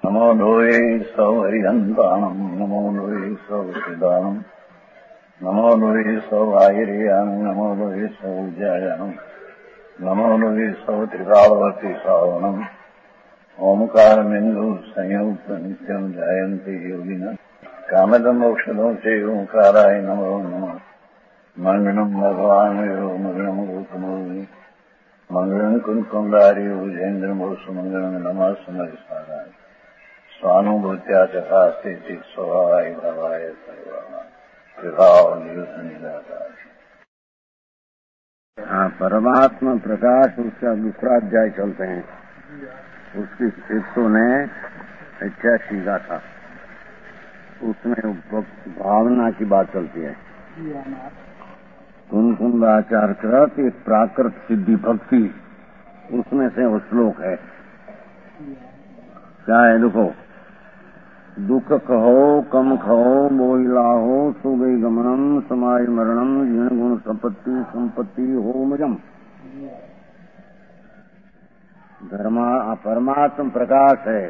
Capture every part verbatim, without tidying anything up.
नमो लोये सौहरिहन्ताणम् नमो लोये सौहृदानम् नमो लोये सौभागिर्यानम् नमो लोये सौज्यायानम् नमो लोये सौत्रिकालवर्ति सावनम् ओंकारमिन्दु संयुक्त नित्यम् जायन्ति योगिनः कामदम् मोक्षदम् च ओंकाराय नमो नमः मंगलम् भगवान् यो मंगलम् रूपमोहि मंगलम् कुंकुमधारी भुजेन्द्रमोसु मंगलम् नमः समरिसाराय स्वानुभूत्या चकास्ते स्वभावाय भावाय हाँ, परमात्मा प्रकाश उसका दूसरा अध्याय चलते हैं। उसकी एक सौ ने इक्यासी का था, उसमें भावना की बात चलती है। कुंकुमाचार्य कृत एक प्राकृत सिद्धि भक्ति, उसमें से वो श्लोक है। क्या है? देखो, दुख कहो कम खहो बोला हो सुबे गमनम समाय मरणम जिन गुण संपत्ति संपत्ति हो मजम। धर्मा परमात्मा प्रकाश है,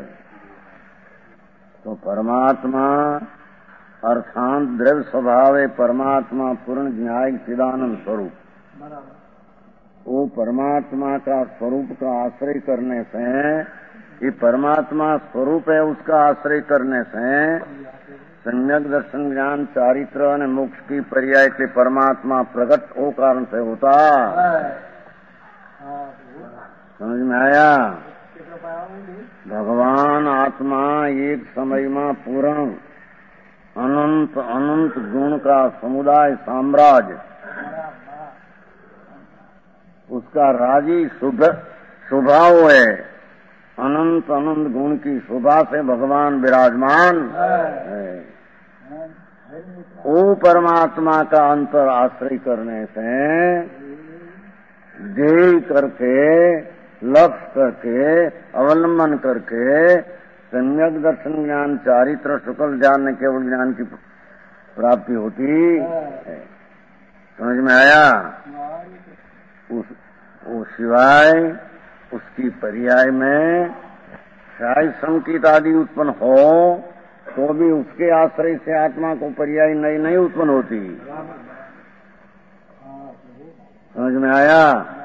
तो परमात्मा अर्थांत द्रव्य स्वभाव है। परमात्मा पूर्ण न्यायिक चिदानंद स्वरूप, वो परमात्मा का स्वरूप का आश्रय करने से, ये परमात्मा स्वरूप है, उसका आश्रय करने से सम्यक दर्शन ज्ञान चारित्र और मोक्ष की पर्याय के परमात्मा प्रकट हो कारण से होता। समझ में आया? भगवान आत्मा एक समय में पूर्ण अनंत अनंत गुण का समुदाय साम्राज्य, उसका राजी शुभ स्वभाव है। अनंत अनंत गुण की शोभा से भगवान विराजमान है। वो परमात्मा का अंतर आश्रय करने से ध्येय करके, लक्ष्य करके, अवलंबन करके सम्यक दर्शन ज्ञान चारित्र शुक्ल ज्ञान केवल ज्ञान की प्राप्ति होती है। समझ में आया? उस वो सिवाय उसकी पर्याय में शायद संकेत आदि उत्पन्न हो तो भी उसके आश्रय से आत्मा को पर्याय नई नहीं उत्पन्न होती। समझ में आया?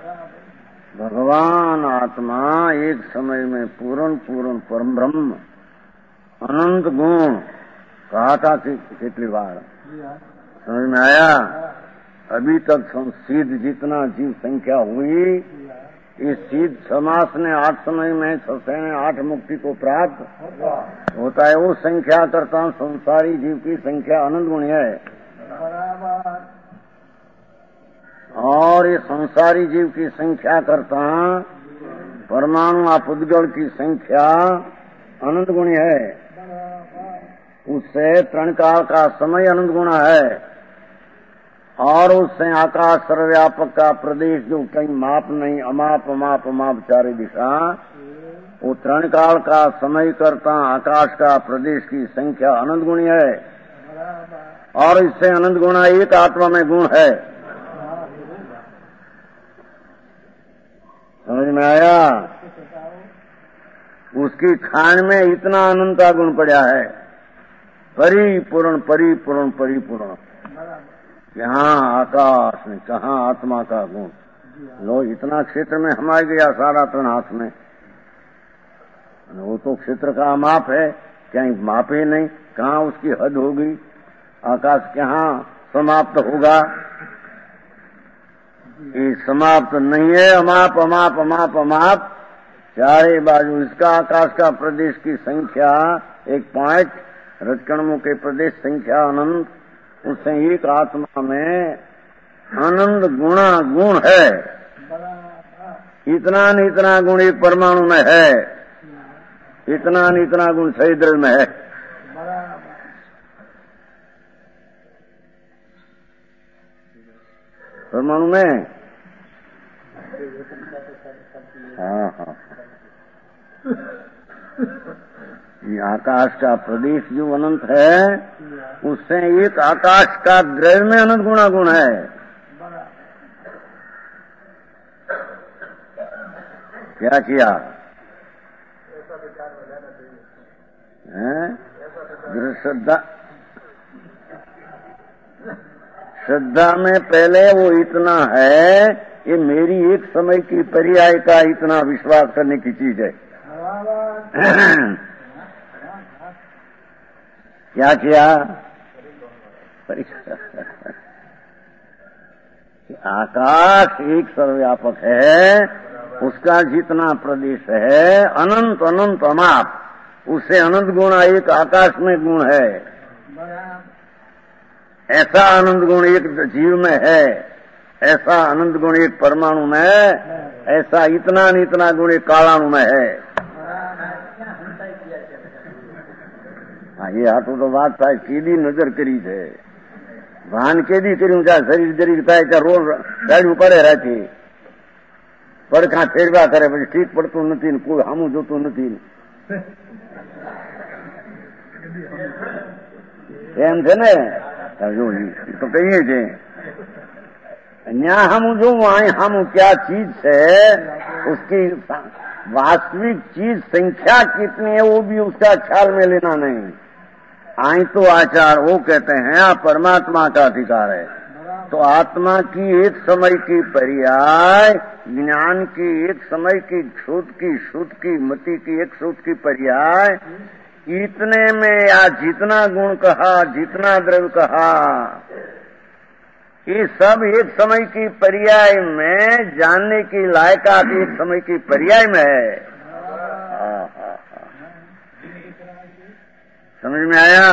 भगवान आत्मा एक समय में पूर्ण पूर्ण परम ब्रह्म अनंत गुण कहा था कितनी बार। समझ में आया? अभी तक सिद्ध जितना जीव संख्या हुई, इस सिद्ध समास ने आठ समय में छह ने आठ मुक्ति को प्राप्त होता है। वो संख्या करता संसारी जीव की संख्या अनंत गुणी है, और ये संसारी जीव की संख्या करता परमाणु अपुद्गल की संख्या अनंत गुणी है। उससे त्रण काल का समय अनंत गुणा है, और उससे आकाश सर्वव्यापक का प्रदेश जो कहीं माप नहीं, अमाप अमाप अमाप चारे दिशा, वो त्रण काल का समय करता आकाश का प्रदेश की संख्या अनंत गुणी है, और इससे अनंत गुणा एक आत्मा में गुण है। समझ में आया? उसकी खान में इतना अनंता गुण पड़ा है, परिपूर्ण परिपूर्ण परिपूर्ण। यहाँ आकाश में कहाँ आत्मा का गुण। लो, इतना क्षेत्र में हमारे गया सारा तन हाथ में, वो तो क्षेत्र का माप है, कहीं माप ही नहीं, कहाँ उसकी हद होगी। आकाश कहाँ समाप्त होगा? ये समाप्त नहीं है, अमाप अमाप अमाप अमाप चारे बाजू। इसका आकाश का प्रदेश की संख्या एक पांच, रजकणों के प्रदेश संख्या अनंत, उससे एक आत्मा में आनंद गुणा गुण है। इतना न इतना गुण एक परमाणु में है, इतना न इतना गुण सहिद्र में है। परमाणु में हाँ हाँ ये आकाश का प्रदेश जो अनंत है, उससे एक आकाश का द्रव्य में अनंत गुणा गुण है। क्या किया? है श्रद्धा श्रद्धा में पहले वो इतना है, ये मेरी एक समय की पर्याय का इतना विश्वास करने की चीज है। क्या किया? आकाश एक सर्वव्यापक है, उसका जितना प्रदेश है अनंत अनंत अमाप, उससे अनंत गुण एक आकाश में गुण है, ऐसा अनंत गुण एक जीव में है, ऐसा अनंत गुण एक परमाणु में है, ऐसा इतना न इतना गुण एक कालाणु में है। हाँ, ये हाथों तो बात था, सीधी नजर करी है, भान केदी करूं चाहे शरीर जरीर થાય ચાहे રોજ ગાડું પડે રાખી પડખા ફેરવા કરે પછી ઠીક પડતું નથી ને કોઈ સામું જોતું નથી એમ છે ને જો તો કહીએ છે અહીંયા સામું જોવું અહીં સામું क्या चीज है, उसकी वास्तविक चीज संख्या कितनी है वो भी उसका ख्याल में लेना नहीं। आई तो आचार वो कहते हैं आप परमात्मा का अधिकार है, तो आत्मा की एक समय की पर्याय, ज्ञान की एक समय की क्षुद्ध की शुद्ध की मति की एक शुद्ध की पर्याय, इतने में या जितना गुण कहा जितना द्रव्य कहा ये सब एक समय की पर्याय में जानने की लायकात एक समय की पर्याय में है। समझ में आया?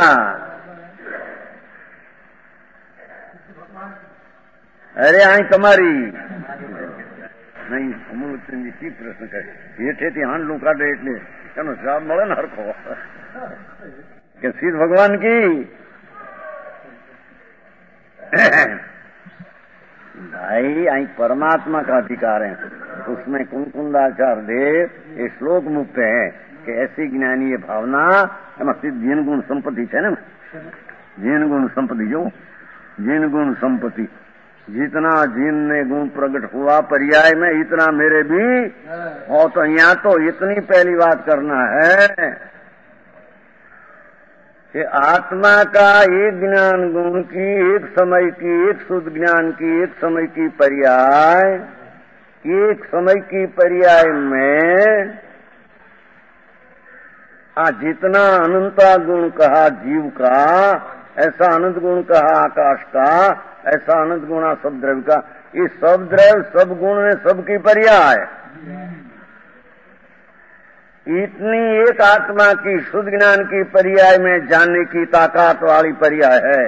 अरे आई तुम्हारी नहीं अमूल की प्रश्न करे हेठेથી હાંડલું કાઢે એટલે એનો જવાબ મળે ને હરખો કે સીધ ભગવાન की भाई आई परमात्मा का अधिकार है, उसमें कुंकुंदाचार देव ये श्लोक मुक्त है कि ऐसी ज्ञानी ये भावना एम जीन गुण संपत्ति है ना, जीन गुण संपत्ति जो जीन गुण संपत्ति जितना जीन ने गुण प्रकट हुआ पर्याय में इतना मेरे भी हो, तो यहाँ तो इतनी पहली बात करना है कि आत्मा का एक ज्ञान गुण की एक समय की एक शुद्ध ज्ञान की एक समय की पर्याय, एक समय की पर्याय में आ जितना अनंता गुण कहा जीव का, ऐसा अनंत गुण कहा आकाश का, ऐसा अनंत गुणा सब द्रव्य का, ये सब द्रव्य सब गुण में सबकी पर्याय, इतनी एक आत्मा की शुद्ध ज्ञान की पर्याय में जानने की ताकत वाली पर्याय है।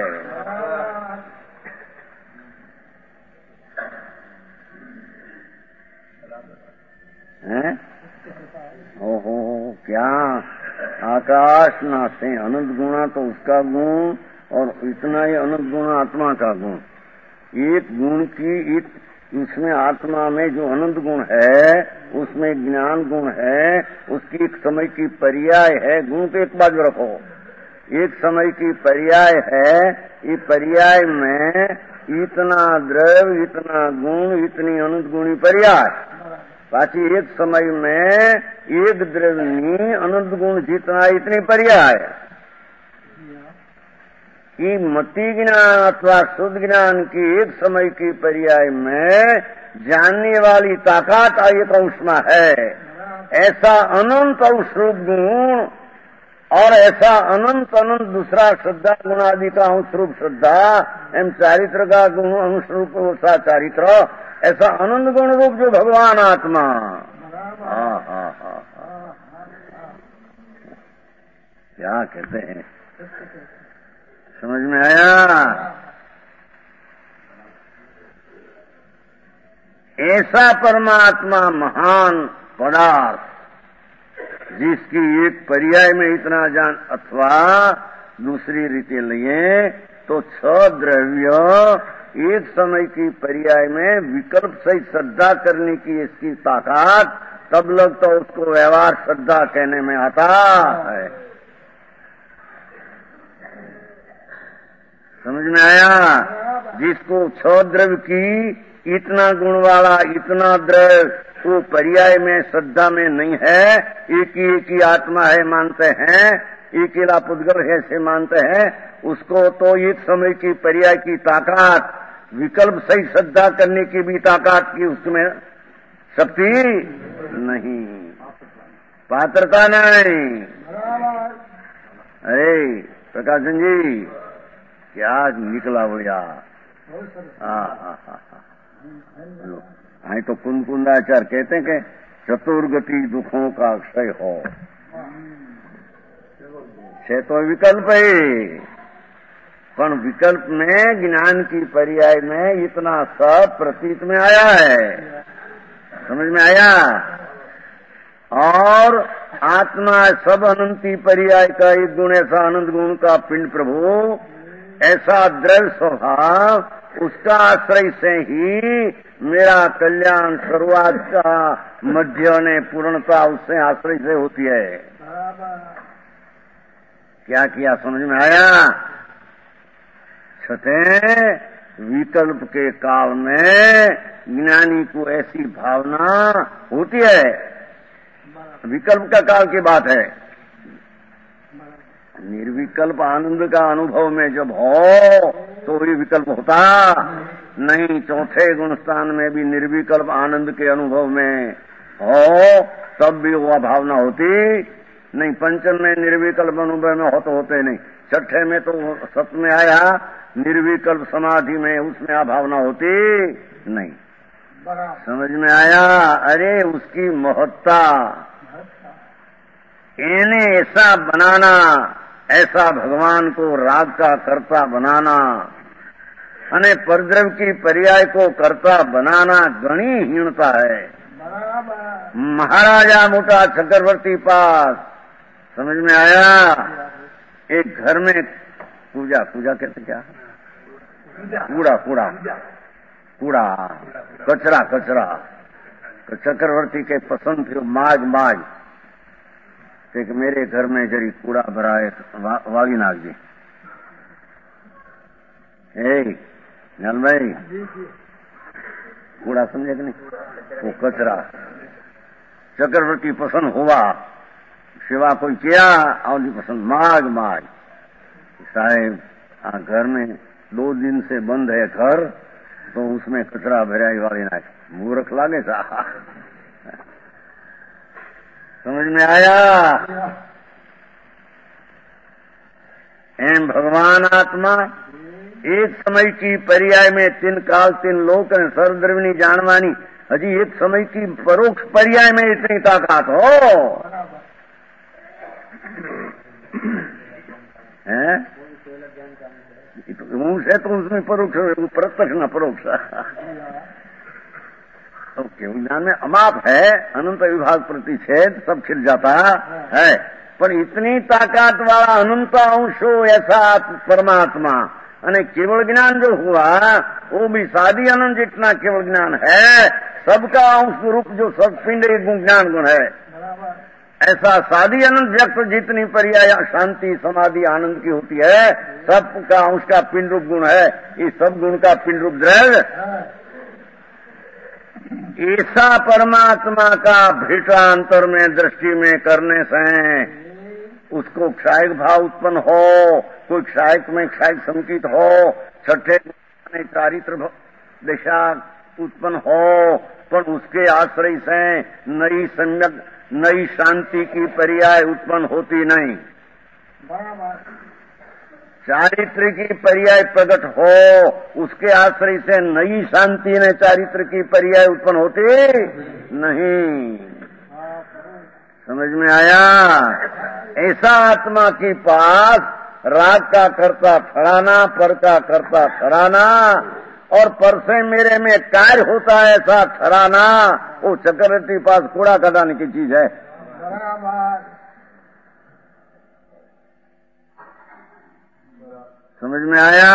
हैं? ओहो क्या आकाश ना से अनंत गुणा तो उसका गुण और इतना ही अनंत गुण आत्मा का गुण, एक गुण की इत, उसमें आत्मा में जो अनंत गुण है उसमें ज्ञान गुण है, उसकी एक समय की पर्याय है, गुण तो एक बाजू रखो, एक समय की पर्याय है, ये पर्याय में इतना द्रव्य इतना गुण इतनी अनंत गुणी पर्याय, बाकी एक समय में एक द्रव्य अनंत गुण जितना इतनी पर्याय कि मति ज्ञान अथवा शुद्ध ज्ञान की एक समय की पर्याय में जानने वाली ताकत एक उसमें है, ऐसा अनंत और शुद्ध गुण और ऐसा अनंत अनंत दूसरा श्रद्धा गुणादि का अंश रूप श्रद्धा एवं चारित्र का गुण अंश रूप सा चारित्र, ऐसा अनंत गुण रूप जो भगवान आत्मा। हाँ हाँ हाँ क्या कहते हैं, समझ में आया? ऐसा परमात्मा महान पदार्थ जिसकी एक पर्याय में इतना जान, अथवा दूसरी रीति लिए तो छह द्रव्य एक समय की पर्याय में विकल्प सहित श्रद्धा करने की इसकी ताकत, तब लोग तो उसको व्यवहार श्रद्धा कहने में आता है। समझ में आया? जिसको छह द्रव्य की इतना गुण वाला इतना द्रव्य वो पर्याय में श्रद्धा में नहीं है, एक ही एक ही आत्मा है मानते हैं, अकेला पुद्गल ऐसे मानते हैं, उसको तो एक समय की पर्याय की ताकत, विकल्प सही श्रद्धा करने की भी ताकत की उसमें शक्ति नहीं, पात्रता नहीं। अरे प्रकाशन जी क्या निकला बोलिया, हाँ तो कुंदकुंदाचार्य कहते हैं कि चतुर्गति दुखों का क्षय हो, छह तो विकल्प है, पर विकल्प में ज्ञान की पर्याय में इतना सब प्रतीत में आया है, समझ में आया। और आत्मा सब अनंती पर्याय का एक गुण, ऐसा अनंत गुण का पिंड प्रभु, ऐसा द्रव्य स्वभाव, उसका आश्रय से ही मेरा कल्याण शुरुआत का मध्य ने पूर्णता उससे आश्रय से होती है। क्या किया समझ में आया। छठे विकल्प के काल में ज्ञानी को ऐसी भावना होती है, विकल्प का काल की बात है, निर्विकल्प आनंद का अनुभव में जब हो तो भी विकल्प होता नहीं। चौथे गुण स्थान में भी निर्विकल्प आनंद के अनुभव में हो तब भी वह भावना होती नहीं। पंचम में निर्विकल्प अनुभव में हो तो होते नहीं। छठे में तो सत में आया निर्विकल्प समाधि में, उसमें आ भावना होती नहीं। समझ में आया। अरे उसकी महत्ता इन्हें ऐसा बनाना, ऐसा भगवान को राग का कर्ता बनाना, अने परद्रव्य की पर्याय को कर्ता बनाना घनी हीनता है। महाराजा मोटा चक्रवर्ती पास, समझ में आया। एक घर में पूजा पूजा कहते क्या, कूड़ा कूड़ा कूड़ा कचरा कचरा, तो चक्रवर्ती के पसंद थी माज माज कि मेरे घर में जरी कूड़ा भरा है वा, वागी नाग जी। ए नल भाई कूड़ा समझे कि नहीं, वो कचरा चक्रवर्ती पसंद हुआ, सेवा कोई किया और पसंद माग माग। साहेब हाँ घर में दो दिन से बंद है घर, तो उसमें कचरा भरा वाली नाग, मूर्ख लागे सा। समझ में आया। एम भगवान आत्मा एक समय की पर्याय में तीन काल तीन लोक सर्वद्रविणी जानवानी, हजी एक समय की परोक्ष पर्याय में इतनी ताकत हो हैं, उनसे तो उसमें परोक्ष प्रत्यक्ष न परोक्ष ओके ज्ञान में अमाप है, अनंत विभाग प्रतिषेध सब खिल जाता है, पर इतनी ताकत वाला अनंत अंश ऐसा परमात्मा, अने केवल ज्ञान जो हुआ वो भी सादी अनंत जितना केवल ज्ञान है, सबका अंश रूप जो सब पिंड गुण ज्ञान गुण है, ऐसा सादी अनंत व्यक्त जितनी पर्याय शांति समाधि आनंद की होती है, सबका अंश का पिंड रूप गुण है, इस सब गुण का पिंड रूप द्रव्य, ऐसा परमात्मा का भेटांतर में दृष्टि में करने से उसको क्षायक भाव उत्पन्न हो, कोई क्षायक में क्षायक संकित हो, छठे चारित्र दिशा उत्पन्न हो, पर उसके आश्रय से नई सम्यक नई शांति की पर्याय उत्पन्न होती नहीं। चारित्र की पर्याय प्रकट हो, उसके आश्रय से नई शांति ने चारित्र की पर्याय उत्पन्न होती नहीं। समझ में आया। ऐसा आत्मा के पास राग का कर्ता ठहराना, पर का कर्ता ठहराना और पर से मेरे में कार्य होता है ऐसा ठहराना, वो चक्रवर्ती पास कूड़ा कटाने की चीज है। समझ में आया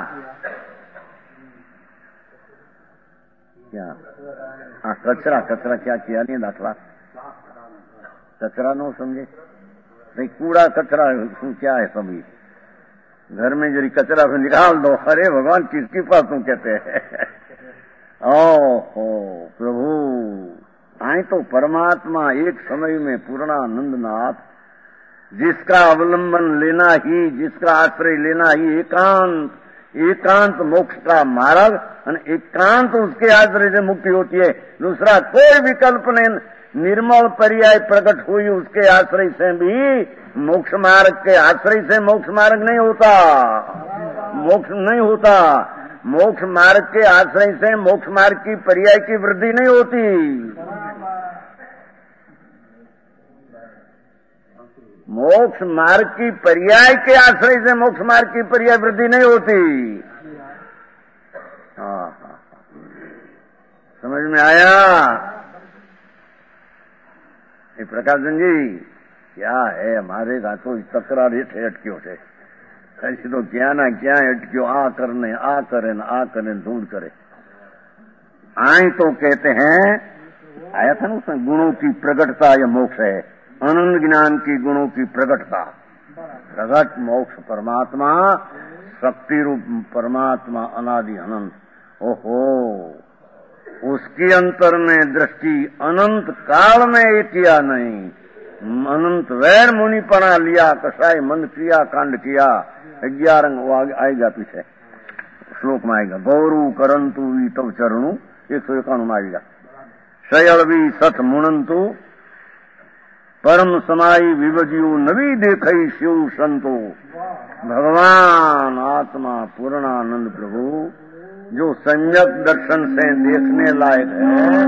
क्या। हाँ कचरा कचरा क्या किया नहीं दाखला, कचरा नो समझे नहीं, कूड़ा कचरा क्या है सभी घर में जरी कचरा से निकाल दो, अरे भगवान किसके पास तुम कहते हैं। ओहो प्रभु आए तो परमात्मा एक समय में पूर्णानंद नाथ जिसका अवलंबन लेना ही, जिसका आश्रय लेना ही एकांत, एकांत मोक्ष का मार्ग, और एकांत उसके आश्रय से मुक्ति होती है। दूसरा कोई विकल्प नहीं, निर्मल पर्याय प्रकट हुई उसके आश्रय से भी, मोक्ष मार्ग के आश्रय से मोक्ष मार्ग नहीं होता, मोक्ष नहीं होता। मोक्ष मार्ग के आश्रय से मोक्ष मार्ग की पर्याय की वृद्धि नहीं होती। मोक्ष मार्ग की पर्याय के आश्रय से मोक्ष मार्ग की पर्याय वृद्धि नहीं होती। हाँ हाँ, समझ में आया? ये प्रकाशन जी क्या है हमारे तो तकरार हेठे अटक्यो है, ऐसी तो क्या ना क्या अटक्यो, आ करने आ करे न आ करे ढूंढ करे। आई तो कहते हैं, आया था ना उसमें, गुणों की प्रकटता यह मोक्ष है, अनंत ज्ञान की गुणों की प्रकटता, प्रगट मोक्ष परमात्मा, शक्ति रूप परमात्मा अनादि अनंत। ओहो, उसकी अंतर में दृष्टि अनंत काल में एक किया नहीं, अनंत वैर मुनि पना लिया, कसाई मन किया, कांड किया। ग्यारह वो आएगा पीछे श्लोक में आएगा, गौरू करंतु वी तब चरणु, एक सौ इक्यावन में आएगा, शयलवी सठ मुनंतु परम समाई विभजियु नवी देखई शिव संतो। भगवान आत्मा पूर्णानंद प्रभु जो सम्यक दर्शन से देखने लायक है,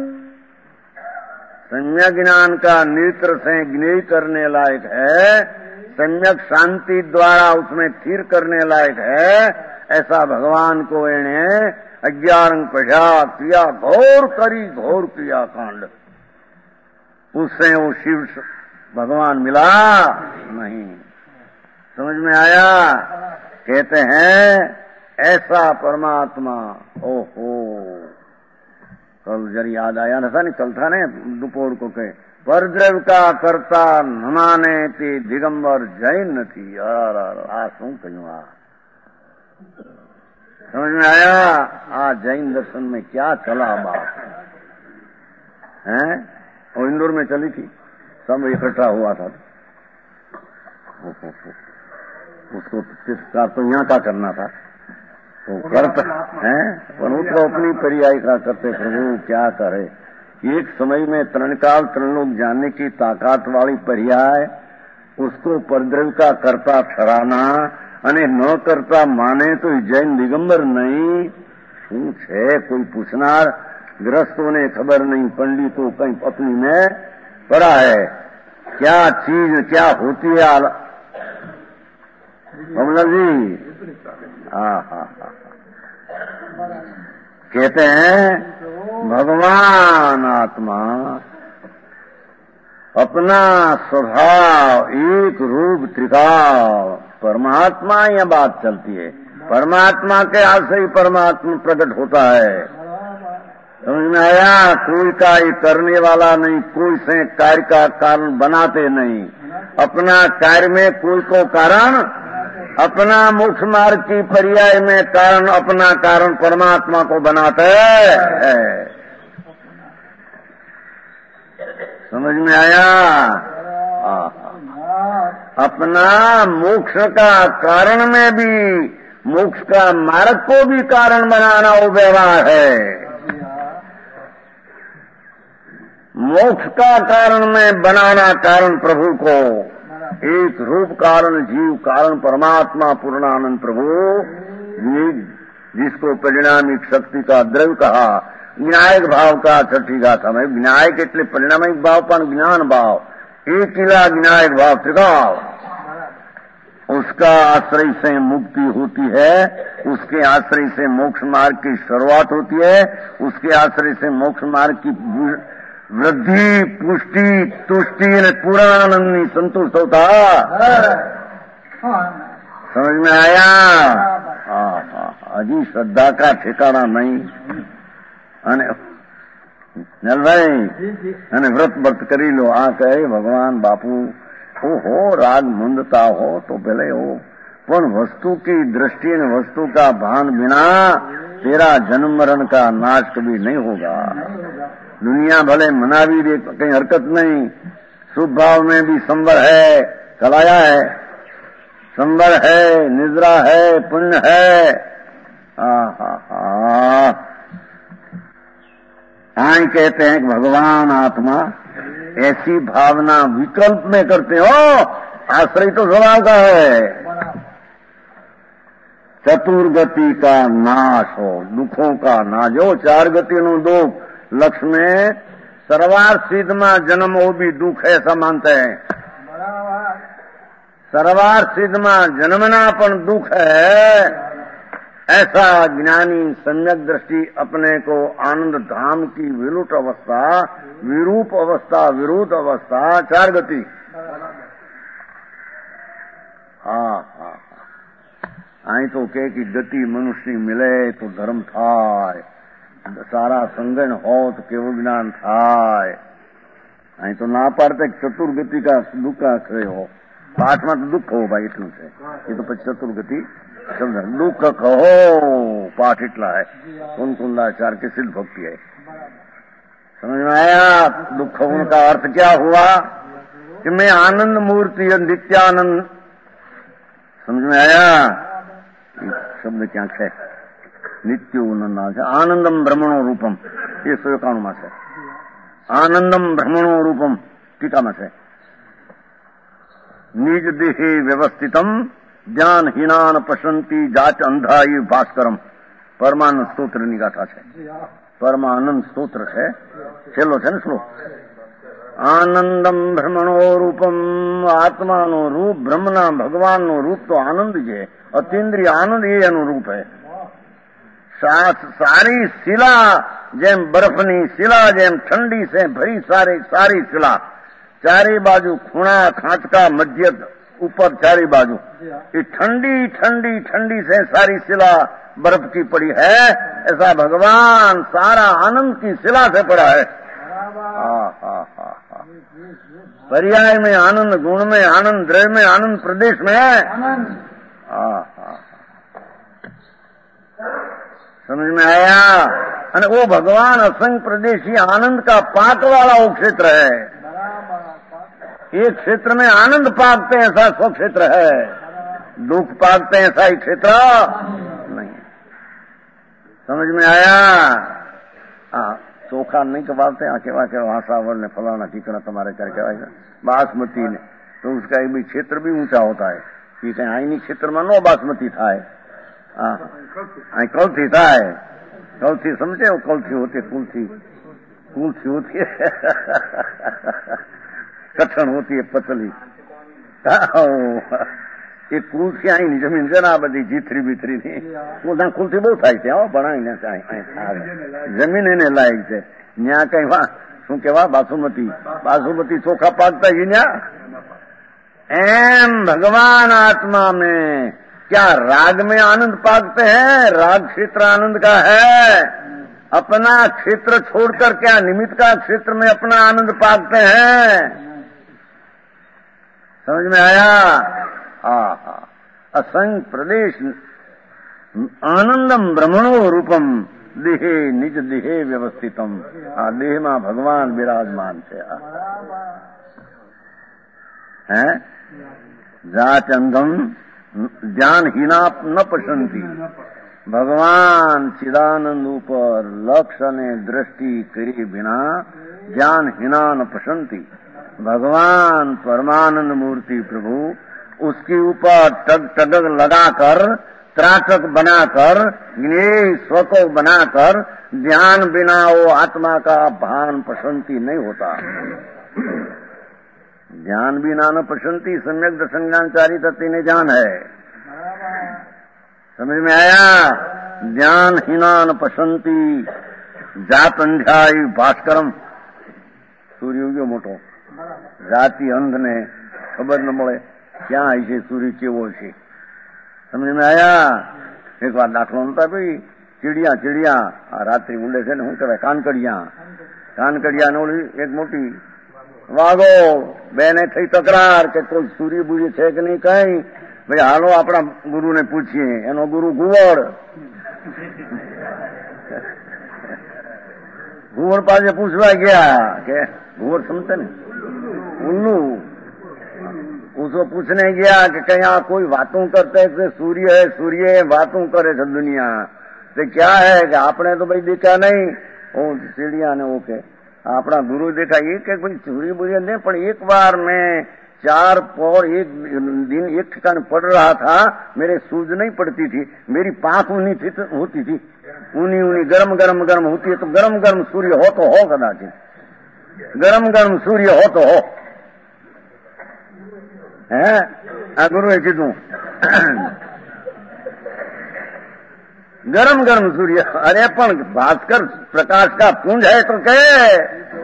सम्यक ज्ञान का नेत्र से ज्ञेय करने लायक है, सम्यक शांति द्वारा उसमें स्थिर करने लायक है, ऐसा भगवान को इन्हें अज्ञान पढ़ा किया, घोर करी घोर किया कांड, उससे वो शिव भगवान मिला नहीं। समझ में आया? कहते हैं ऐसा परमात्मा। ओहो, कल जरी याद आया ना था, नहीं कल था ने दोपहर को कहे, परद्रव का करता न माने ते दिगंबर जैन थी। आ शू कहूं, आ समझ में आया? आ जैन दर्शन में क्या चला बात है? और इंदौर में चली थी, सब इकट्ठा हुआ था, उसको तिरस्कार तो यहाँ का करना था, तो करता है पर उसको अपनी पर्याय का करते। प्रभु क्या करे, एक समय में तरणकाल त्रिलोक जानने की ताकत वाली पर्याय, उसको परद्रव्य का करता ठहराना અને ન करता माने तो जैन दिगंबर नहीं। शू है कोई पूछनार, गृहस्थों ने खबर नहीं, पंडितों कहीं अपनी में पड़ा है, क्या चीज क्या होती है कमला जी। हाँ हाँ हाँ, कहते हैं भगवान आत्मा अपना स्वभाव एक रूप त्रिकाल, परमात्मा यह बात चलती है, परमात्मा के आश्रय परमात्मा प्रकट होता है। समझ में आया? कोई कार्य करने वाला नहीं, कोई से कार्य का कारण बनाते नहीं, अपना कार्य में कोई को कारण, अपना मोक्ष मार्ग की पर्याय में कारण, अपना कारण परमात्मा को बनाते है। समझ में आया? अपना मोक्ष का कारण में भी, मोक्ष का मार्ग को भी कारण बनाना वो व्यवहार है। मोक्ष का कारण में बनाना कारण प्रभु को, एक रूप कारण जीव कारण परमात्मा पूर्णानंद प्रभु, जिसको परिणामिक शक्ति का द्रव्य कहा, विनायक भाव का छठी गाथा में। विनायक એટલે પરિણામિક ભાવ પણ જ્ઞાન ભાવ, एक किला विनायक भाव त्रिकाल, उसका आश्रय से मुक्ति होती है, उसके आश्रय से मोक्ष मार्ग की शुरुआत होती है, उसके आश्रय से मोक्ष मार्ग की वृद्धि पुष्टि तुष्टि ने पूर्णानंदी संतुष्ट होता। समझ में आया? अजी श्रद्धा का ठिकाना नहीं। અને નલભાઈ અને વ્રત વ્રત કરી લો, આ કહે ભગવાન બાપુ ઓહો રાગ મુંદતા हो तो भले हो, पर वस्तु की दृष्टि ने वस्तु का भान बिना तेरा जन्म मरण का नाश कभी नहीं होगा। दुनिया भले मना भी दे, कहीं हरकत नहीं, शुभ भाव में भी संवर है, चलाया है, संवर है, निद्रा है, पुण्य है। आहा, आए कहते हैं कि भगवान आत्मा ऐसी भावना विकल्प में करते हो, आश्रय तो स्वभाव का है। चतुर्गति का नाश हो, दुखों का नाश हो। चार गति नु दुख लक्ष्य में सर्वार सिद्ध में जन्म हो भी दुख ऐसा मानते हैं। सर्वार सिद्ध में जन्मना पण दुख है, ऐसा ज्ञानी सम्यक दृष्टि अपने को आनंद धाम की विलुट अवस्था, विरूप अवस्था, विरोध अवस्था, चार गति। हाँ हाँ आई तो कह कि गति मनुष्य मिले तो धर्म थाय, सारा संगन हो तो केवल ज्ञान थाय। आई तो ना पाड़ते चतुर्गति का दुख का आश्रय हो, पाठ में तो दुख हो भाई इतनु से, ये तो પછી चतुर्गति समझ दुख कहो पाठ इतला है। कौन कुंदाचार की सिद्ध भक्ति है, समझ में आया? दुख उनका अर्थ क्या हुआ कि मैं आनंद मूर्ति नित्यानंद, समझ में आया? शब्द क्या है? नित्योनंद आनंदम ब्रह्मणो रूपम, ये सौ एकाणु मास है। आनंदम ब्रह्मणो रूपम टीका मास है। निज देहे व्यवस्थितम ज्ञान हीनान पशंति जाच अंधाई भास्करम, परमानंद स्त्रोत्र निगाथा है। परमानंद स्त्रोत्र है, छेल्लो है ना श्लोक। आनंदम ब्रह्मणो रूपम, आत्मा नो रूप ब्रह्मना भगवान नो रूप तो आनंद है, अतीन्द्रिय आनंद ये अनुरूप है। सारी शिला जेम बर्फनी शिला जेम ठंडी से भरी सारी सारी शिला, चारे बाजू खूणा खांचका मध्य ऊपर चारी बाजू, ये ठंडी ठंडी ठंडी से सारी शिला बर्फ की पड़ी है, ऐसा भगवान सारा आनंद की शिला से पड़ा है। हाँ हाँ हाँ हाँ, पर्याय में आनंद, गुण में आनंद, द्रव्य में आनंद, प्रदेश में आनंद। हाँ हाँ, समझ में आया? अने वो भगवान असंग प्रदेशी आनंद का पाक वाला वो क्षेत्र है। एक क्षेत्र में आनंद पाकते हैं ऐसा स्व क्षेत्र है, दुख पाकते हैं ऐसा ही क्षेत्र नहीं। समझ में आया? हाँ, चोखा नहीं कबाते केवा के वासावर ने फलाना ठिकाना तुम्हारे करके बासमती ने, तो उसका एक भी क्षेत्र भी ऊंचा होता है। ये कहीं आईनी क्षेत्र में नो बासमती था, कौथी था, कौथी समझे? वो कौथी होती है, कुल्थी कुल्थी होती है कठण होती है पतली। ये कुल्थी आई नहीं जमीन जना बदी जीथरी बीथरी नहीं कुल्थी बहुत थाय છે बनाई जमीन એને લાયક છે। ન્યા કઈ વા શું કેવા बासुमती बासुमती ચોખા પાકતા ही न्या। एम भगवान आत्मा में क्या राग में आनंद पाकते हैं? राग क्षेत्र आनंद का है। अपना क्षेत्र छोड़कर क्या निमित्त का क्षेत्र में अपना आनंद पाकते हैं। समझ में आया? हाँ हाँ, असंग प्रदेश आनंदम ब्रह्मणो रूपम देहे निज देहे व्यवस्थितम। हाँ, देह में भगवान विराजमान से है। जाच अंगम ज्ञान हीना न पसंती, भगवान चिदानंद ऊपर लक्ष्य ने दृष्टि करे बिना ज्ञान हीना न पसंती। भगवान परमानंद मूर्ति प्रभु उसके ऊपर टग टगक लगाकर त्राटक बनाकर ये स्व को बनाकर ध्यान बिना वो आत्मा का भान पसंती नहीं होता। ध्यान बिना न पसंती सम्यक दर्शन ज्ञान चारी तत्व ने जान है। समझ में आया? ज्ञान हीना न पसंती जात अंध्यायी भास्करम। सूर्य उग्यो मोटो, जाति अंध ने खबर न મળે ક્યાં આવી છે સૂર્ય કેવો છે। समझ में आया? एक बार दाखलो नता भाई ચીડિયા ચીડિયા રાત્રિ ઉડે છે ને શું કહેવાય કાનકડિયા કાનકડિયા ને ઓલી એક મોટી વાગો બેને થઈ તકરાર કે કોઈ સૂર્ય બુર્ય છે કે નહીં કઈ। ભાઈ હાલો આપણા ગુરુ ને પૂછીએ। એનો ગુરુ ગુવડ ગુવડ પાસે પૂછવા ગયા કે ગુવડ સમજે ને ઉલ્લુ उसको पूछने गया कि कहीं कोई बातों करते थे, सूर्य है सूर्य है बातों करे थे दुनिया तो क्या है कि आपने तो भाई देखा नहीं, वो सीढ़िया ने वो के अपना गुरु देखा ये के भाई सूर्य बुरी नहीं, पर एक बार मैं चार पौर एक दिन एक ठिकाने पड़ रहा था, मेरे सूझ नहीं पड़ती थी, मेरी पांख ऊनी थी तो होती थी, ऊनी ऊनी गरम गरम गरम होती है, तो गरम गरम सूर्य हो तो हो कदाचित, गरम गरम सूर्य हो तो हो है आ गुरु है कीधु गरम गरम सूर्य, अरे पण भास्कर प्रकाश का पुंज है तो कहे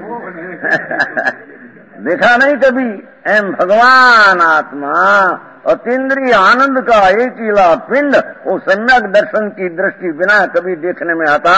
देखा नहीं कभी, एम भगवान आत्मा अतीन्द्रिय आनंद का एक हीला पिंड, वो सम्यक दर्शन की दृष्टि बिना कभी देखने में आता।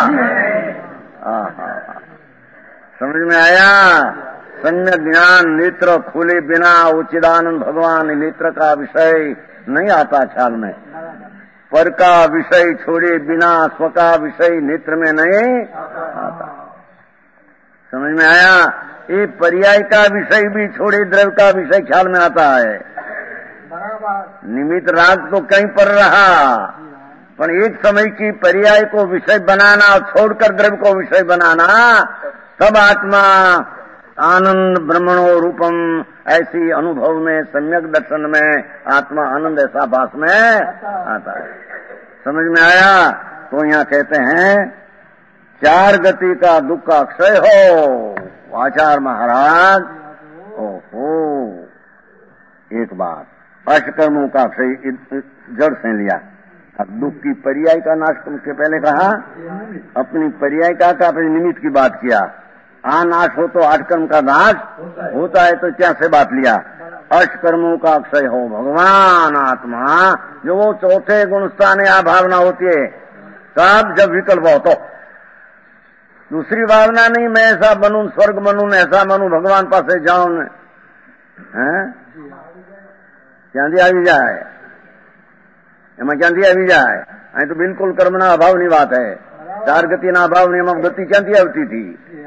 आहा, समझ में आया? सम्यक ज्ञान नेत्र खुले बिना उचिदानंद भगवान नेत्र का विषय नहीं आता ख्याल में, पर का विषय छोड़े बिना स्व का विषय नेत्र में नहीं आता। समझ में आया? ये पर्याय का विषय भी छोड़े द्रव्य का विषय ख्याल में आता है। निमित्त राग तो कहीं पर रहा, पर एक समय की पर्याय को विषय बनाना छोड़कर द्रव्य को विषय बनाना, तब आत्मा आनंद ब्रह्मणो रूपम ऐसी अनुभव में सम्यक दर्शन में आत्मा आनंद ऐसा भास में आता है। समझ में आया? तो यहाँ कहते हैं चार गति का दुख का क्षय हो। आचार्य महाराज ओहो एक बात, अष्टकर्मों का क्षय जड़ से लिया, अब दुख की पर्याय का नाश के पहले कहा, अपनी पर्याय का का अपने निमित्त की बात किया, आ नाश हो तो आठ कर्म का नाश होता है, तो क्या से बात लिया, अष्टकर्मों का क्षय हो। भगवान आत्मा जो वो चौथे गुण स्थान या भावना होती है, तब जब विकल्प हो तो दूसरी भावना नहीं, मैं ऐसा बनूं स्वर्ग बनूं ऐसा बनूं भगवान पास जाऊं, हैं क्यांથી આવી જાય એમાં ક્યાંથી આવી જાય? અહીં તો બિલકુલ કર્મના અભાવની વાત है, ચાર ગતિના અભાવની એમાં ગતિ ક્યાંથી આવતી थी?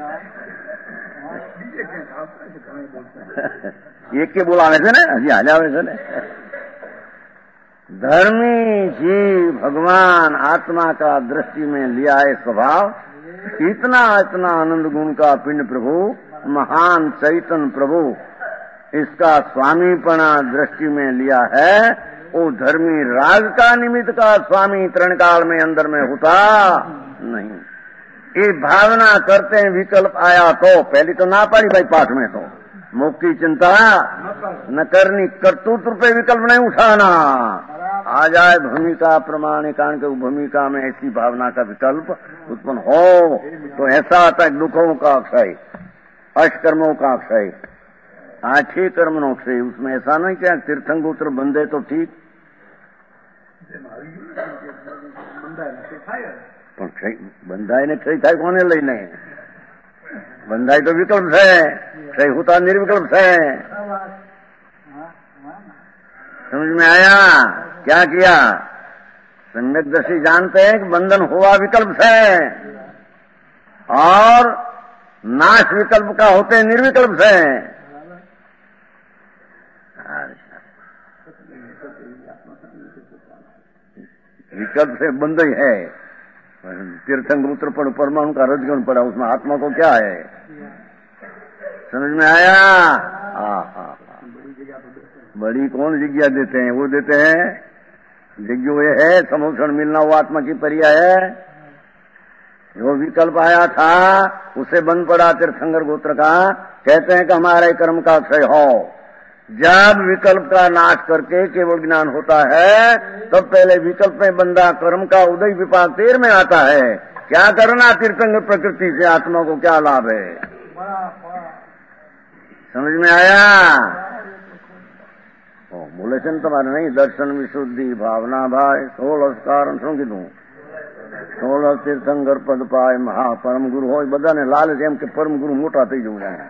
એક કે બોલાવે છે ને, હજી હાલ આવે છે ને। धर्मी जीव भगवान आत्मा का दृष्टि में लिया है स्वभाव, इतना इतना आनंद गुण का पिंड प्रभु, महान चैतन्य प्रभु, इसका स्वामीपना दृष्टि में लिया है। वो धर्मी राग का निमित्त का स्वामी तरण काल में अंदर में होता नहीं। ये भावना करते हैं विकल्प आया तो, पहले तो ना पाड़ी भाई पाठ में तो मुक्ति चिंता न करनी, कर्तृत्व पे विकल्प नहीं उठाना, आ जाए भूमिका प्रमाण, कारण के भूमिका में ऐसी भावना का विकल्प उत्पन्न हो तो ऐसा आता है दुखों का अक्षय, अष्टकर्मों का अक्षय, आठे कर्म नो क्षय। उसमें ऐसा नहीं क्या तीर्थंगोत्र बंधे तो ठीक, બંધાય ને ક્ષય થાય કોને લઈને? બંધાય તો વિકલ્પ છે, ક્ષય હોતા निर्विकल्प है। समझ में आया? क्या किया? सम्यक दर्शी जानते हैं कि बंधन हुआ विकल्प है और नाश विकल्प का होते निर्विकल्प है। विकल्प से बंध ही है, तीर्थंगोत्र पर परमाणु का रजगण पड़ा, उसमें आत्मा को क्या है? समझ में आया? हाँ, बड़ी कौन जिज्ञा देते हैं? वो देते हैं जिज्ञो ये है समोषण मिलना, वो आत्मा की पर्याय है। जो विकल्प आया था उसे बंद पड़ा तीर्थंकर गोत्र का, कहते हैं कि हमारे कर्म का क्षय हो। जब विकल्प का नाश करके केवल ज्ञान होता है, तब तो पहले विकल्प में बंधा कर्म का उदय विपाक तेर में आता है। क्या करना तीर्थंकर प्रकृति से आत्मा को क्या लाभ है? समझ में आया? बोले છે ને તમારે નહીં, દર્શન વિશુદ્ધિ ભાવના ભાઈ સોળસ કારણ શું કીધું? સોળસ તીર્થંકર પદ પાય મહા પરમ ગુરુ હોય, બધાને લાલચ એમ કે પરમ ગુરુ મોટા થઈ જવું જાણે,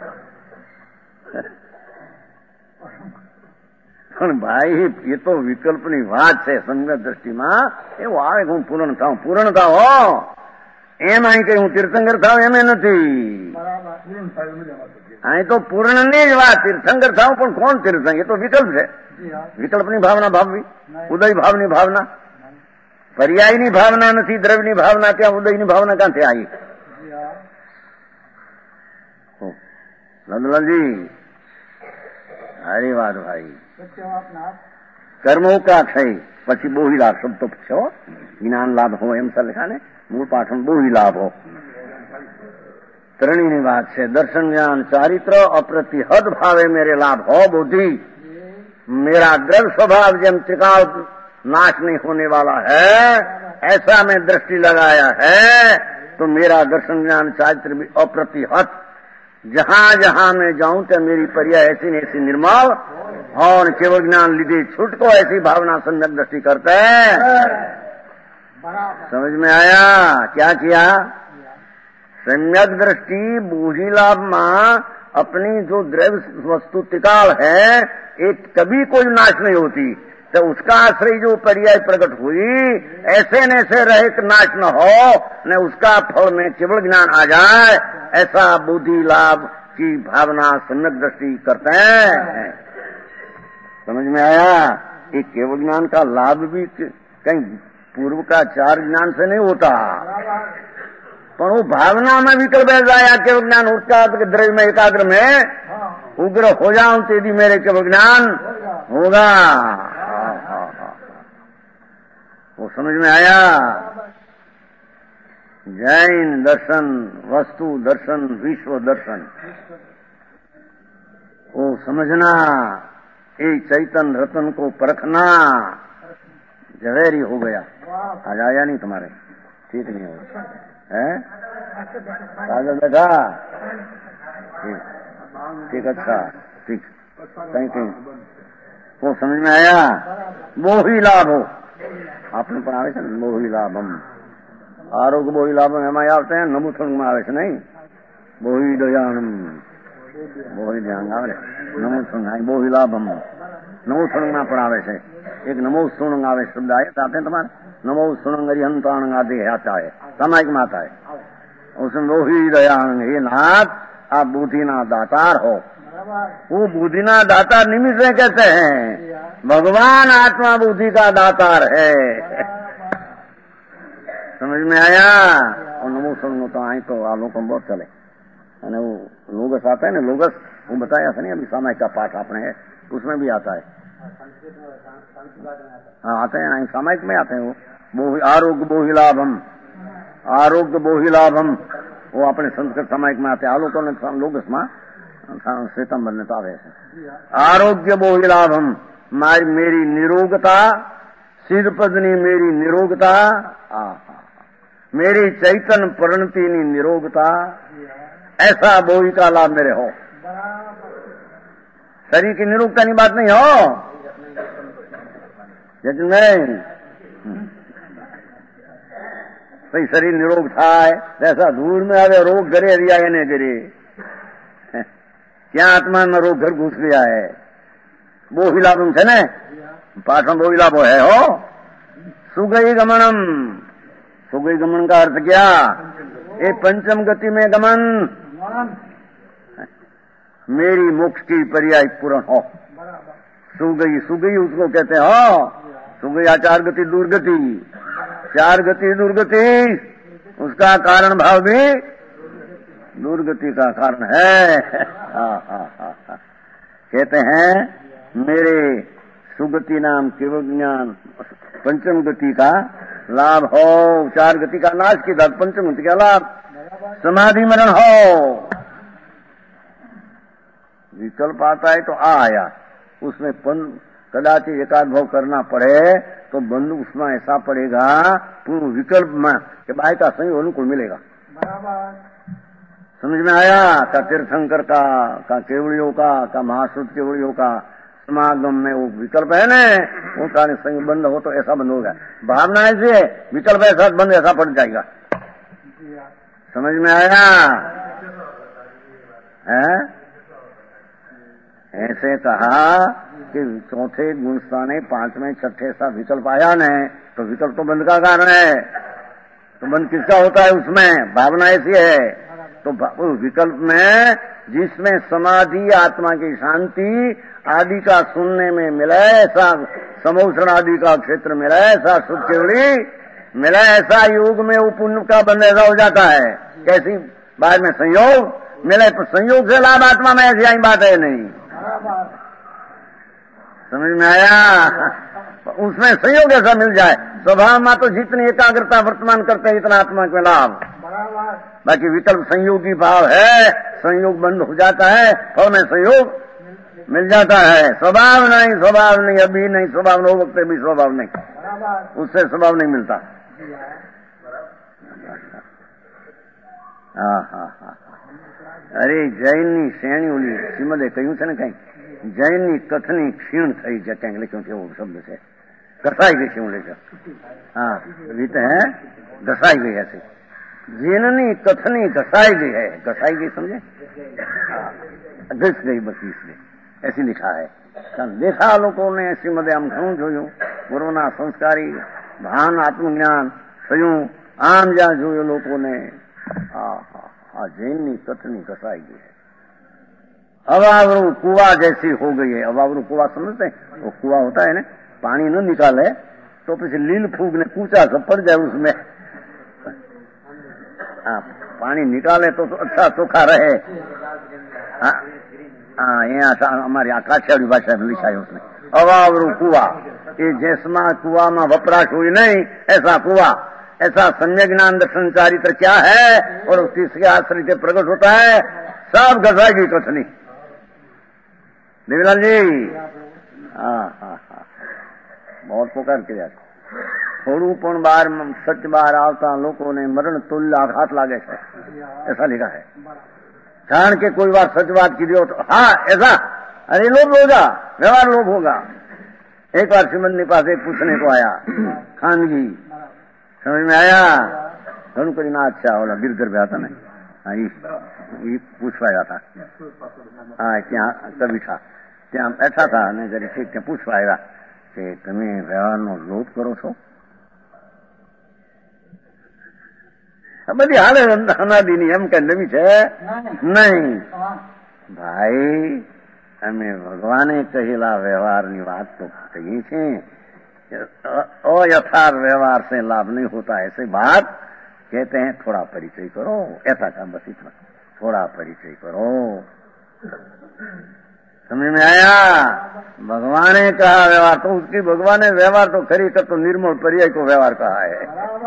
પણ ભાઈ એ તો વિકલ્પની વાત છે। સંગત દ્રષ્ટિમાં એવું આવે કે હું પૂર્ણ થાઉં, પૂર્ણ થાવ એમ અહીં કઈ હું તીર્થંકર થાવ એમ નથી। आई तो पूर्ण नहीं वा तीर्थंकर था पण कौन तीर्थ ये तो विकल्प है। विकल्पनी भावना भाववी उदय भावनी भावना पर्यायनी भावना नहीं द्रव्यनी भावना क्या उदयनी भावना कहां से आई। नंदलाल जी अरे वाह भाई कर्मों का क्षय पची बहु लाभ सब तो छो ज्ञान लाभ हो एम सर लिखा ने मूल पाठ में बहु लाभ हो ત્રણેયની વાત છે। दर्शन ज्ञान चारित्र अप्रतिहद भावे मेरे लाभ हो बुद्धि मेरा द्रव्य स्वभाव जब त्रिकाल नाश नहीं होने वाला है ऐसा मैं दृष्टि लगाया है तो मेरा दर्शन ज्ञान चारित्र भी अप्रतिहत जहां जहां मैं जाऊं तो मेरी पर्याय ऐसी नहीं ऐसी निर्मल और केवल ज्ञान लीधे छूट को ऐसी भावना सम्यक दृष्टि करते हैं। समझ में आया क्या किया। सम्यक दृष्टि बूझी लाभ मां अपनी जो द्रव्य वस्तु त्रिकाल है एक कभी कोई नाश नहीं होती तो उसका आश्रय जो पर्याय प्रकट हुई ऐसे न ऐसे रहे नाश न हो न उसका फल में केवल ज्ञान आ जाए ऐसा बुद्धि लाभ की भावना सम्यक दृष्टि करते हैं। समझ में आया। ये केवल ज्ञान का लाभ भी कहीं पूर्व का चार ज्ञान से नहीं होता पर वो भावना में विकल्प जाया केवल ज्ञान उसका द्रव्य में एकाग्र में उग्र हो जाऊं तेरी मेरे केवल ज्ञान होगा। वो समझ में आया। जैन दर्शन वस्तु दर्शन विश्व दर्शन वो समझना ये चैतन रतन को परखना जवेरी हो गया। आज आया नहीं तुम्हारे ठीक नहीं हो है कागज बैठा ठीक ठीक अच्छा ठीक कहीं कहीं वो समझ में आया। वो ही लाभ हो आपने पढ़ावे છે ને મોહી લાભમ આરોગ્ય મોહી લાભમ એમાં આવતા हैं નમુથણ में આવે છે नहीं મોહી દયાણમ મોહી ધ્યાન આવે નમુથણ આ મોહી લાભમ નમુથણ में પढ़ावे છે। एक नमो सुणंग आवे शब्द आए आते हैं तुम्हारे नमो सुणंग हरिहंताणंग आदि आता है सामायिक में आता है उसमें मोही दयाणंग हे नाथ आप बुद्धि ना दातार हो। वो बुद्धि ना दातार निमित्त से कहते हैं भगवान आत्मा बुद्धि का दातार है। समझ में आया। और नमो सुणंग तो आई तो आलोक में बहुत चले वो लोगस आता है ना लोगस वो बताया था नहीं अभी सामायिक का पाठ आपने है उसमें भी आता है। हाँ आते हैं सामायिक में आते हैं वो बोहि आरोग्य बोहि लाभम आरोग्य बोहि लाभम वो अपने संस्कृत सामायिक में आते हैं। आलोकों ने लोग श्वेतंबर ने तो आवे आरोग्य बोहि लाभम मारी मेरी निरोगता सिरपदनी मेरी निरोगता आ मेरी चैतन परिणति नी निरोगता ऐसा बोहि का लाभ मेरे हो। शरीर की निरोगता की बात नहीं हो यजन में भाई शरीर निरोग था जैसा दूर में आवे रोग घरे रिया ने घरे क्या आत्मा में रोग घर घुस गया है। बोहि लाभम છે ને પાઠમાં બોहि લાભો है हो। सुगई गमनम सुगई गमन का अर्थ क्या ये पंचम गति में गमन मेरी मोक्ष की पर्याय पूर्ण हो। सुगई सुगई उसको कहते हो सुगई आचार गति दुर्गति चार गति दुर्गति उसका कारण भाव भी दुर्गति का कारण है। हाँ हाँ हाँ हाँ कहते हैं मेरे सुगति नाम केवल ज्ञान पंचम गति का लाभ हो चार गति का नाश की दाद पंचम गति का लाभ समाधि मरण हो। विकल्प आता है तो आ आया उसमें कदाचित एकाध भाव करना पड़े तो बंद उसमें ऐसा पड़ेगा पूर्व विकल्प में कि बाय का सही अनुकूल मिलेगा। समझ में आया। का तीर्थंकर का का केवड़ियों का का महाश्रुत केवड़ियों का समागम में वो विकल्प है न वो कार्य सही बंद हो तो ऐसा बंद होगा। भावना ऐसी है विकल्प ऐसा बंद ऐसा पड़ जाएगा। समझ में आया है। ऐसे कहा कि चौथे गुण स्थाने पांचवें छठे सा विकल्प आया न तो विकल्प तो बंद का कारण है। तो बंद किसका होता है उसमें भावना ऐसी है तो विकल्प में जिसमें समाधि, आत्मा की शांति आदि का सुनने में मिला, ऐसा समोषण आदि का क्षेत्र मिला, ऐसा सुख केवली मिला, ऐसा योग में वो पुण्य का बंधेगा हो जाता है। कैसी बाद में संयोग मिले तो संयोग से लाभ आत्मा में, ऐसी आई बात है नहीं। समझ में आया? उसमें संयोग ऐसा मिल जाए, स्वभाव में तो जितनी एकाग्रता वर्तमान करते हैं इतना आत्मा के लाभ। बाकी विकल्प संयोगी भाव है, संयोग बंद हो जाता है, फल में संयोग मिल जाता है। स्वभाव नहीं, स्वभाव नहीं, अभी नहीं स्वभाव, न हो वक्त भी स्वभाव नहीं, उससे स्वभाव नहीं मिलता। हाँ हाँ हाँ अरे जैननी श्रेणी ओली श्रीमदे કહ્યું છે ને કઈ જૈનની કથની ક્ષીણ થઈ છે ક્યાંક લખ્યું છે, એવો શબ્દ છે, ઘસાઈ ગઈ છે, હું લેખો हाँ રીત है घसाई गई ऐसे, जैननी कथनी घसाई गई है, घसाई गई समझे, घस गई बस इसलिए ऐसी लिखा है। देखा लोगों ने श्रीमदे आम घणું જોયું, પૂર્વના સંસ્કારી ભાન આત્મજ્ઞાન થયું, આમ જ્યાં જોયું લોકોને आ जैननी कथनी घसाई गई है, अवावरू कुआ जैसी हो गई है। अवावरू कुआ समझते हैं? वो कुआ होता है ना, पानी न निकाले तो फिर लील फूक ने कूचा सब पड़ जाए उसमें, हाँ पानी निकाले तो, तो अच्छा चोखा रहे। हाँ यहाँ हमारी आ काठियावाड़ी भाषा में लिखा है उसने, अवावरू कुआ, ये जैसमा कुआ में वपराश हुई नहीं ऐसा कुआ, ऐसा सम्यक ज्ञान दर्शन चारित्र क्या है और तीसरे आश्रय से प्रकट होता है, सब घसाएगी कथनी। देवीलाल जी हाँ हाँ हाँ बहुत पुकार किया, થોડું પણ બાર સચ બહાર આવતા લોકોને મરણ તુલ્ય આઘાત લાગે છે, ऐसा लिखा है। કારણ કે કોઈ વાર सच बात की हो तो हाँ ऐसा, अरे लोभ होगा, व्यवहार लोभ होगा। एक बार श्रीमंत पास एक पूछने को आया, खान जी समझ में आया, घणું કરી ના अच्छा ઓલા બિરગર બે હતા ને, હા એ પૂછવા આવ્યા હતા, હા ત્યાં કવિ था, ત્યાં બેઠા હતા અને જરી ઠીક ત્યાં પૂછવા આવ્યા કે તમે વ્યવહારનો લોભ કરો છો? બધી હાલે અનાદિની, એમ કે નવી છે નહીં ભાઈ, અમે ભગવાને કહેલા વ્યવહારની વાત તો કહીએ છીએ, अयथार्थ व्यवहार से लाभ नहीं होता, ऐसे बात कहते हैं। थोड़ा परिचय करो, ऐसा काम बस इतना, थोड़ा परिचय करो। समझ में आया? भगवान ने कहा व्यवहार तो उसकी, भगवान ने व्यवहार तो खरी कर तो निर्मल पर्याय को व्यवहार कहा है।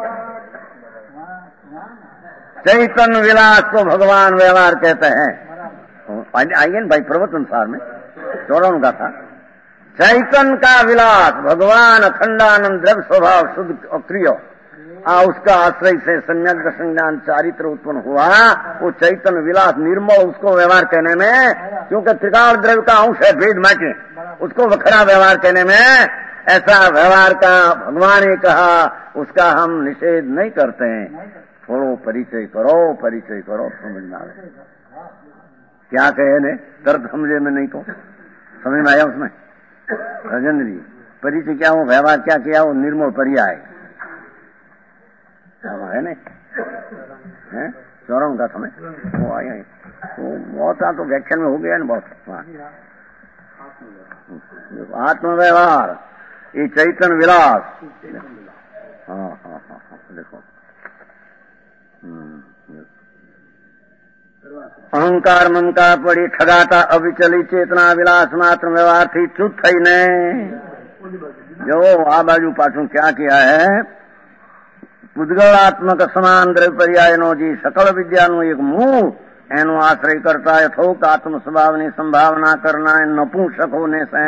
चैतन्य विलास को भगवान व्यवहार कहते हैं। आइए न भाई प्रवचन सार में चौरानू का था, चैतन्य का विलास, भगवान अखंडानंद द्रव्य स्वभाव शुद्ध अक्रिय, आ उसका आश्रय से सम्यक दर्शन ज्ञान चारित्र उत्पन्न हुआ, वो चैतन्य विलास निर्मल, उसको व्यवहार कहने में, क्योंकि त्रिकाल द्रव्य का अंश है भेद माटे, उसको वखरा व्यवहार कहने में, ऐसा व्यवहार का भगवान ने कहा, उसका हम निषेध नहीं करते हैं। थोड़ो परिचय करो, परिचय करो, समझ में आवे क्या कहे ने, दर्द समझे में नहीं तो समझ में आया उसमें। राजेंद्र जी परिचय क्या हो, व्यवहार क्या किया, वो निर्मल पर्याय है ना, है चौरानू का समय वो आया है, तो बहुत तो व्याख्यान में हो गया ना बहुत। आत्म व्यवहार, ये चैतन्य विलास, हाँ हाँ हाँ हाँ देखो, अहंकार ममकार पड़ी ठगाता अविचलित चेतना विलास मात्र व्यवहार थी चुप थई ने। जो आ बाजू पाछू क्या किया है, पुद्गलात्मक समान द्रव्य पर्यायनो जी सकल विद्यानु एक मूળ एनो आश्रय करता यथोक्त आत्म स्वभावनी संभावना करना नपुंसक होने से।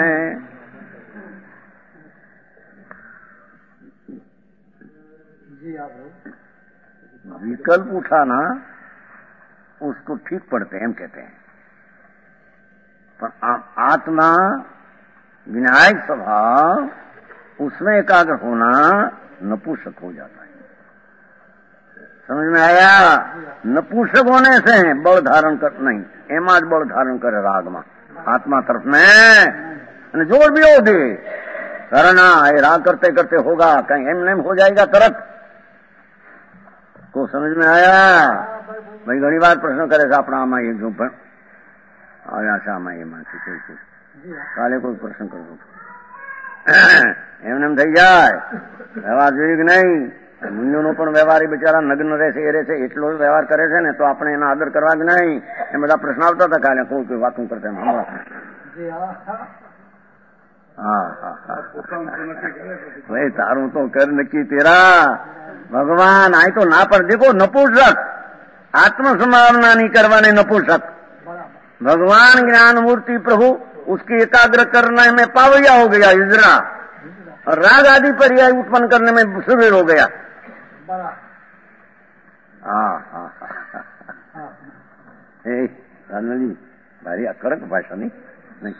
विकल्प उठाना उसको ठीक पढ़ते हैं, हम कहते हैं, पर आत्मा विनायक स्वभाव उसमें एकाग्र होना नपुंसक हो जाता है। समझ में आया? नपुंसक होने से बल धारण कर नहीं, एमा ज बल धारण करे राग में आत्मा तरफ में जोर भी हो दे करना, ये राग करते करते होगा, कहीं एम नेम हो जाएगा तरत, को समझ में आया? भाई घणी बार प्रश्न करे છે આપણા આમાં એક પણ આવ્યા છે આમાં એમાંથી કોઈ કાલે કોઈ પ્રશ્ન કરવો એમને એમ થઈ જાય વ્યવહાર જોયું કે નહીં? મુનિઓનો પણ વ્યવહાર એ બિચારા નગ્ન રહેશે એ રહેશે એટલો વ્યવહાર કરે છે ને તો આપણે એનો આદર કરવા કે નહીં? એ બધા પ્રશ્ન આવતા હતા કાલે કોઈ કોઈ વાતું કરતા હમણાં. हाँ हाँ हाँ भाई तारू तो कर नक्की तेरा भगवान आए तो ना पर देखो नपुंसक आत्मसमावना नहीं करवाने नपुंसक भगवान ज्ञान मूर्ति प्रभु उसकी एकाग्र करने में पावैया हो गया इजरा और राग आदि पर्याय उत्पन्न करने में सुवीर हो गया. हाँ हाँ हाँ जी भारी कड़क भाषा नहीं नहीं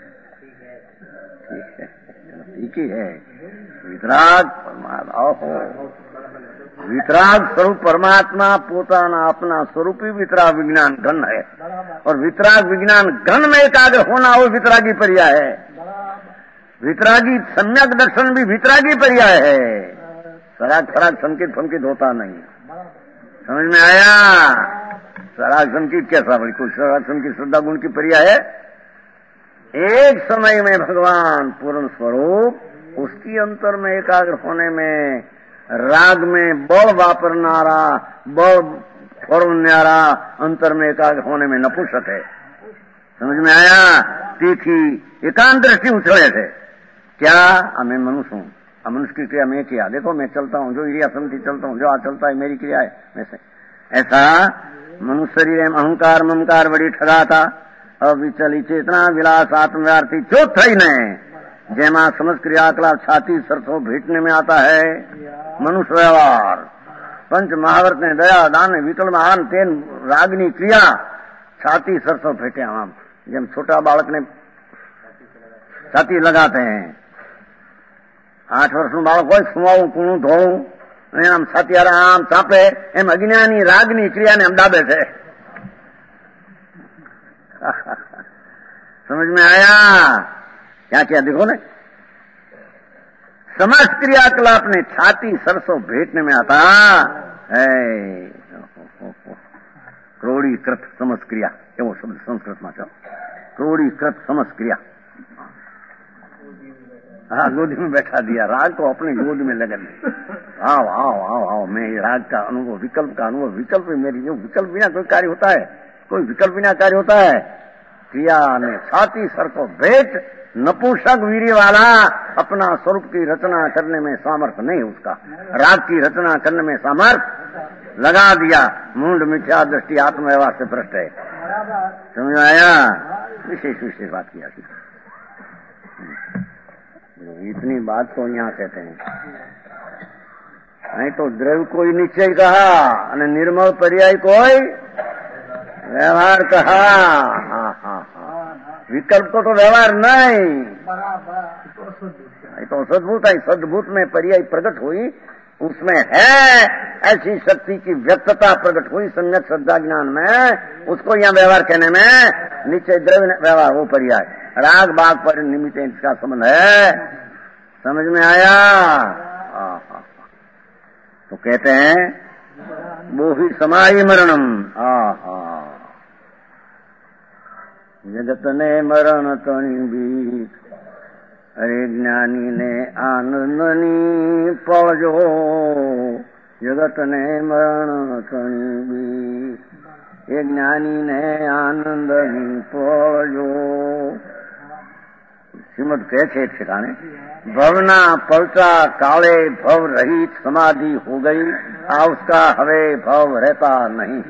ठीक ही है. वितराग परमात्मा वितराग स्वरूप परमात्मा पोताना अपना स्वरूप ही वितराग विज्ञान घन है और वितराग विज्ञान घन में एकाग्र होना वो वितरागी पर्याय है. वितरागी सम्यक दर्शन भी वितरागी पर्याय है. सराग सराग संकेत संकेत होता नहीं. समझ में आया? सराग संकेत कैसा भाई? कोई सराग संकेत श्रद्धा गुण की पर्याय है? एक समय में भगवान पूर्ण स्वरूप उसकी अंतर में एकाग्र होने में राग में बल वापरनारा बल फौरन्यारा अंतर में एकाग्र होने में नपुंसक है. समझ में आया? तीखी एकांत दृष्टि उछले थे क्या? मैं मनुष्य हूँ. मनुष्य की क्रिया मैं किया. देखो मैं चलता हूँ जो क्रिया समझी चलता हूँ जो आ चलता है मेरी क्रिया है वैसे ऐसा मनुष्य शरीर अहंकार ममकार बड़ी ठगा था अविचली चेतना विलास आत्मव्यार्थी जो थई ने जेमा समझ क्रियाकलाप छाती सरसों भेटने में आता है मनुष्य व्यवहार. पंच महावर्त ने दया दान विकल महान तेन रागनी क्रिया छाती सरसों भेटे. आम जब छोटा बालक ने छाती लगाते हैं आठ वर्ष નું બાળક હોય સુવાવું કૂણું ધોવું અને આમ છાતી આમ ચાપે એમ અજ્ઞાની રાગની ક્રિયાને આમ દાબે છે. समझ में आया? क्या क्या देखो ने समस्त क्रियाकलाप ने छाती सरसों भेटने में आता है. क्रोड़ीकृत समस्त क्रिया एवं शब्द संस्कृत में छो. क्रोड़ीकृत समस्त क्रिया. हाँ गोद में बैठा दिया. राग को अपनी गोद में लगन आओ आओ आओ आओ मैं राग का अनुभव विकल्प का अनुभव विकल्प मेरी जो विकल्प बिना कोई कार्य होता है? कोई विकल्प बिना कार्य होता है? क्रिया ने छाती सर को भेंट नपुंसक वीर्य वाला अपना स्वरूप की रचना करने में सामर्थ्य नहीं. उसका राग की रचना करने में सामर्थ्य लगा दिया. मुंड मिथ्या दृष्टि आत्मव्यवहार से भ्रष्ट है. समझ आया? विशेष विशेष बात किया थी. इतनी बात तो यहाँ कहते हैं नहीं तो द्रव्य कोई निश्चय कहा और निर्मल पर्याय कोई व्यवहार कहा. हाँ हाँ हाँ विकल्प को तो व्यवहार नहीं. तो सद्भूत है. सद्भूत में पर्याय प्रकट हुई उसमें है ऐसी शक्ति की व्यक्तता प्रकट हुई सम्यक श्रद्धा ज्ञान में उसको यहाँ व्यवहार कहने में निश्चय द्रव्य व्यवहार वो पर्याय राग बाग पर निमित्त इसका संबंध है. समझ में आया? हाँ हाँ तो कहते हैं वो ही समाई मरणम. हाँ हाँ जगत ने मरण तणी भी अरे ज्ञानी ने आनंदनी पवजो. जगत ने मरण तणी भी ये ज्ञानी ने आनंदनी पवजो. श्रीमद कहे छे ठिकाने भवना पलटा काले भव रहित समाधि हो गई आ उसका हवे भव रहता नहीं.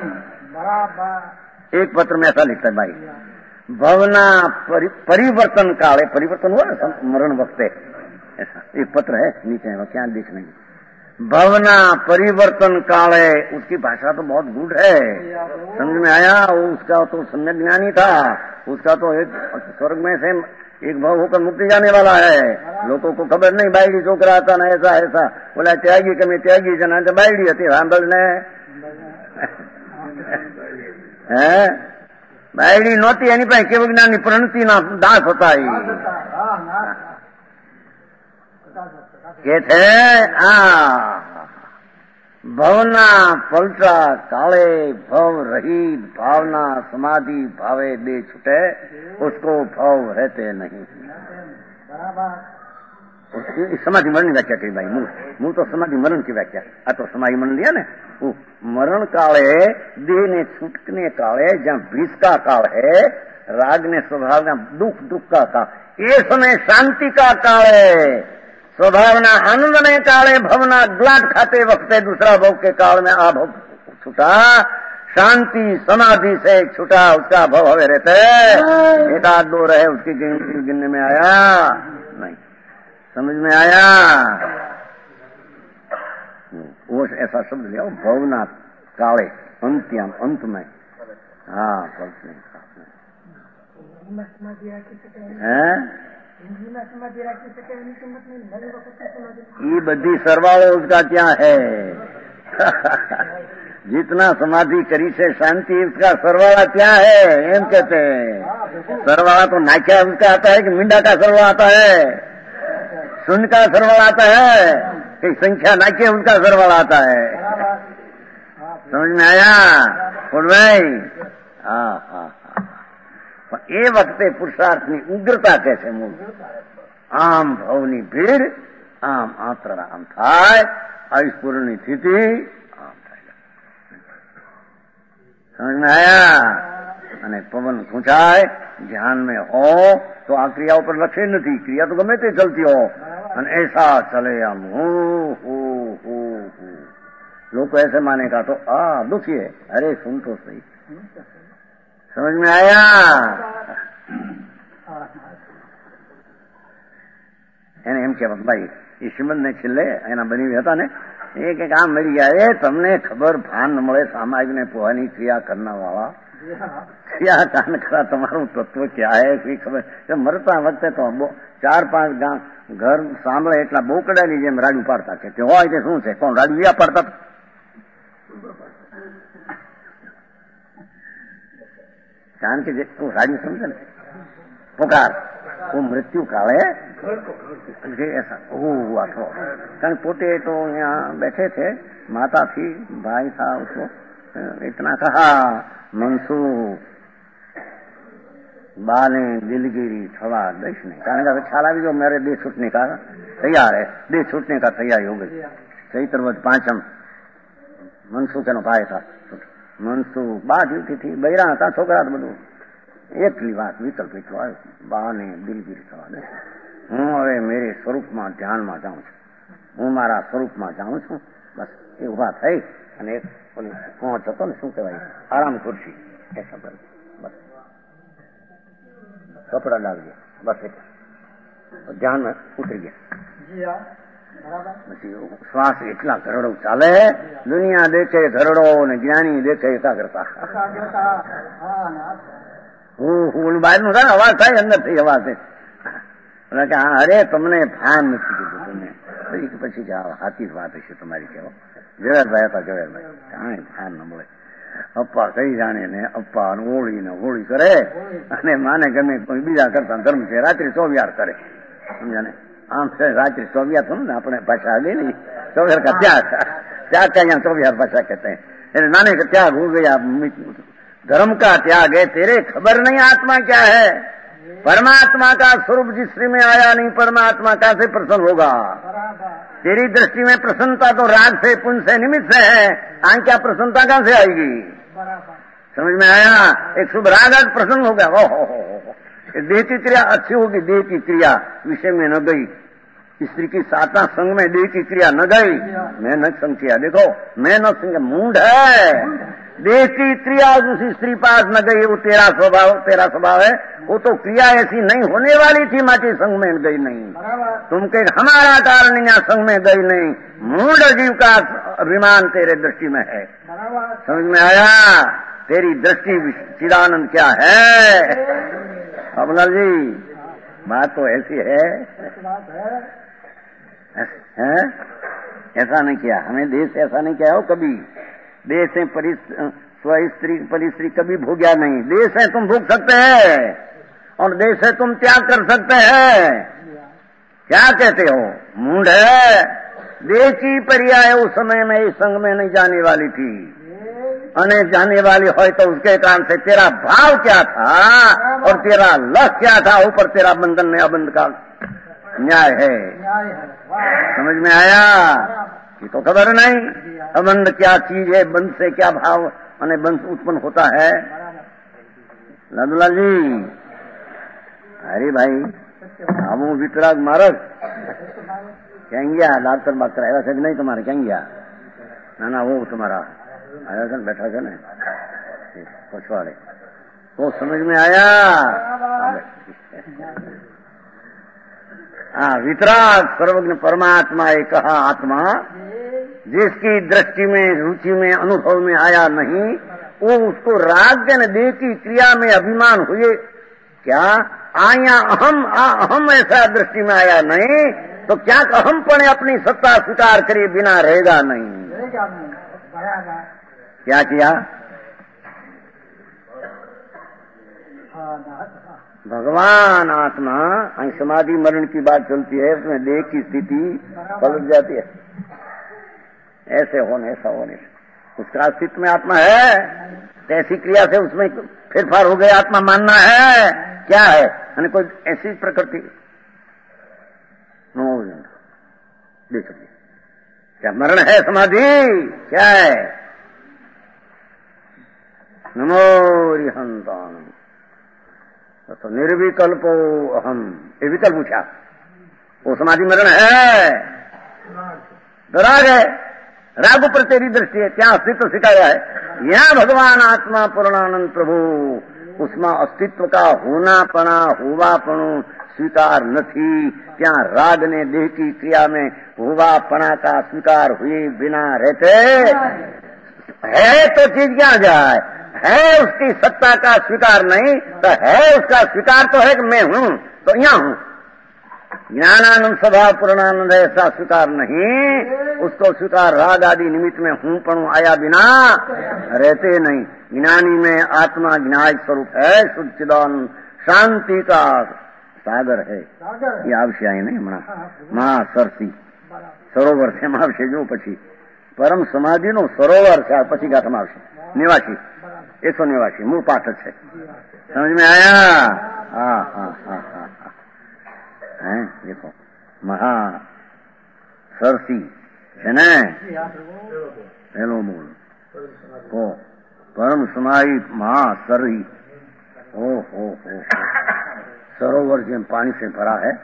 एक पत्र में ऐसा लिखता है भाई भवना परि, परिवर्तन काले परिवर्तन हुआ ना मरण वक्ते ऐसा एक पत्र है नीचे है क्या देख नहीं. भवना परिवर्तन काले उसकी भाषा तो बहुत गूढ़ है. समझ में आया? उसका तो सम्यक ज्ञानी था. उसका तो एक स्वर्ग में से एक भाव होकर मुक्ति जाने वाला है. लोगों को खबर नहीं बायडी छोकरा था ना ऐसा ऐसा बोला त्यागी के मैं त्यागी जना तो बायडी थी रामबल ने बायडी नहोती एनी પાસે કેવું જ્ઞાની પ્રણતિના દાસ હતા. કે છે આ भवना पलटा काले भव रहित भावना समाधि भावे दे छुटे उसको भव रहते नहीं। समाधि मरण की व्याख्या करी भाई, मूल मूल तो समाधि मरण की व्याख्या। आ तो समाधि मरण लिया ने, वो मरण काले देह ने छूटने काले जहाँ विष का काल है, राग ने स्वभाव का दुख दुख का काल, ये समय शांति का काल है। स्वभावना आनंद ने काले भवना ग्लाट खाते वक्त दूसरा भव के काल में आ भव छूटा, शांति समाधि से छूटा उसका भव हवे रहते। एक आध दो रहे उसकी गिनती गिनने में आया नहीं, समझ में आया? वो ऐसा शब्द लिया भवना काले अंत्यम अंत में। हाँ ये बधी सरवाળો उसका क्या है? जितना समाधि करी से शांति उसका सरवाળा क्या है एम कहते हैं। सरवाળा तो नाख्या उसका आता है कि मिंडा का सरवाળा आता है, शून्य का सरवाળा आता है कि संख्या नाख्य उसका सरवाળा आता है। समझ में आया बोल भाई? हाँ हाँ એ વખતે પુરુષાર્થની ઉગ્રતા કે છે મૂળ આમ ભવની ભીડ આમ આંતરડા આમ થાય, આયુષ્પૂર્ણની સ્થિતિ આમ થાય। સમજ में आया? અને પવન ખૂંચાય ધ્યાન में हो तो आ क्रियाओं पर लक्ष्य नहीं, क्रिया तो गमे ते चलती हो और ऐसा चले हम हो हो हो हो। लोग को ऐसे मानेगा तो आ दुखी है, अरे सुन तो सही। समझ में आया? એને એમ કે ભાઈ એ શ્રીમદ ને છેલ્લે એના બની હતા ને એ કે કામ મળી ગયા, એ તમને ખબર ભાન ન મળે સામાજિક ને પોવાની ક્રિયા કરનાર વાળા ક્રિયા કાન ખરા તમારું તત્વ ક્યાં है कोई खबर। मरता वखते तो चार पांच गांव घर સાંભળે એટલા બોકડાની જેમ રાડું પાડતા છે કે હોય તે શું છે, કોણ રાડું વ્યા પાડતા? કારણ કે वो राड़ी समझे ना पुकार वो मृत्यु काले ऐसा वो हुआ था। कारण पोते तो यहाँ बैठे थे, माता थी, भाई था, उसको इतना कहा मनसू बा ने दिलगिरी थवा देश ने, कारण का छाला भी जो मेरे देश छूटने का तैयार है, देश छूटने का तैयारी हो गई। सही तरह पांचम मनसू के भाई था, मनसू बा जीवती थी, बहिरा था, छोकरा था બધું એકલી વાત વિકલ્પ એટલો આવ્યો, બા ને દિલગીરી થવા દે। હું હવે મેરે સ્વરૂપમાં ધ્યાનમાં જાઉં છું, હું મારા સ્વરૂપમાં જાઉં છું। બસ એ ઉભા થઈ અને એક કોચ હતો ને શું કહેવાય આરામ ખુરશી એ શબ્દ બસ કપડા ડાલ ગયા, બસ એક ધ્યાન में ઉતરી ગયા। પછી શ્વાસ એટલા ઘરડો ચાલે, દુનિયા દેખે ઘરડો ને જ્ઞાની દેખે એકાગ્રતા। હું બહાર નું થાય અવાજ થાય, અંદર થી અવાજ થાય કે હા અરે તમને ભાન નથી કીધું તમે પછી કે સાચી જ વાત હશે તમારી કહેવા। ઝવેરભાઈ હતા, ઝવેરભાઈ કાંઈ ભાન ન મળે, અપ્પા કઈ જાણે ને અપ્પા હોળી ને હોળી કરે અને માને ગમે કોઈ બીજા કરતા ધર્મ છે રાત્રિ ચોવિયાર કરે, સમજાને આમ છે रात्रि चौबिया थो ना अपने भाषा ले ली चौबियार का त्याग, त्याग का यहाँ चौबियार भाषा कहते हैं। नाने का त्याग हो गया, धर्म का त्याग है। तेरे खबर नहीं आत्मा क्या है, परमात्मा का स्वरूप जिससे में आया नहीं, परमात्मा कहाँ से प्रसन्न होगा? तेरी दृष्टि में प्रसन्नता तो राग से पुण्य से निमित्त से है, आन क्या प्रसन्नता कहाँ से आएगी? समझ में आया? एक शुभ राग आज प्रसन्न हो गया, ओ हो हो देह की क्रिया अच्छी होगी, देह की क्रिया विषय में न गई, स्त्री की सातना संग में देह की क्रिया न गई, मैं न संग किया। देखो मैं न संग मूड है, देह की क्रिया उसी स्त्री पास न गई, वो तेरा स्वभाव तेरा स्वभाव है, वो तो क्रिया ऐसी नहीं होने वाली थी, माटी संग में गई नहीं। तुम के हमारा कारण यहाँ संग में गई नहीं, मूड जीव का अभिमान तेरे दृष्टि में है। समझ में आया? तेरी दृष्टि चिदानंद क्या है? अबलाल जी बात तो ऐसी है, है? ऐसा नहीं किया हमें देश, ऐसा नहीं किया हो कभी। देश से स्त्री परिस्त्री कभी भोग्या नहीं। देश है तुम भोग सकते हैं और देश है तुम त्याग कर सकते हैं। क्या कहते हो? मूड है, देची पर्याय उस समय में इस संग में नहीं जाने वाली थी, अने जाने वाली हो तो उसके कारण से तेरा भाव क्या था और तेरा लक्ष्य क्या था, ऊपर तेरा बंधन में अबंध का न्याय है। समझ में आया कि तो खबर नहीं अबंध क्या चीज है, बंध से क्या भाव अने बंध उत्पन्न होता है। लादूलाल जी, अरे भाई आमू वितराग मारक क्या गया डॉक्टर बाक्टर आया से नहीं तुम्हारे क्या गया ना ना वो तुम्हारा आया था बैठा था ना पछवाड़े तो समझ में आया। हाँ वितराग सर्वज्ञ परमात्मा एक कहा आत्मा जिसकी दृष्टि में रुचि में अनुभव में आया नहीं, वो उसको राग ने देह की क्रिया में अभिमान हुए क्या आया अहम आ अहम ऐसा दृष्टि में आया नहीं तो क्या अहम पने अपनी सत्ता स्वीकार करे बिना रहेगा नहीं। क्या किया भगवान आत्मा समाधि मरण की बात चलती है, उसमें देह की स्थिति पलट जाती है, ऐसे होने ऐसा होने उसका अस्तित्व में आत्मा है, तो ऐसी क्रिया से उसमें फेरफार हो गया आत्मा मानना है क्या है, यानी कोई ऐसी प्रकृति देखो क्या मरण है समाधि क्या है। नमो रिहंतान तो निर्विकल्पो अहम, ये विकल्प पूछा वो समाधि मरण है तो राग है, राग पर तेरी दृष्टि है, क्या अस्तित्व सिखाया है। यहाँ भगवान आत्मा पूर्णानंद प्रभु उसमें अस्तित्व का होनापना होवापणु स्वीकार नहीं, क्या राग ने देह की क्रिया में होवापना का स्वीकार हुए बिना रहते है तो चीज क्या जाए, है उसकी सत्ता का स्वीकार नहीं तो है उसका स्वीकार तो है कि मैं हूं तो यहाँ हूं। ज्ञानानंद स्वभाव पूर्णानंद ऐसा स्वीकार नहीं, उसको स्वीकार राग आदि निमित्त में हूं पणु आया बिना रहते नहीं। ज्ञानी में आत्मा ज्ञान स्वरूप है, शुद्ध चिदानंद शांति का सागर है। ये आवश्य है नहीं हमारा मां सरसी सरोवर से आवश्य जो पछी परम समाधि नो सरोवर છે પછી ગાથામાં આવશે નિવાસી एक सौ निवासी मूल पाठ है, समझ में आया। हाँ हाँ हाँ हाँ हाँ देखो महा सरसी है न हेलो मूल को परम समाई महा सरी ओ हो हो सरोवर जिन पानी से भरा है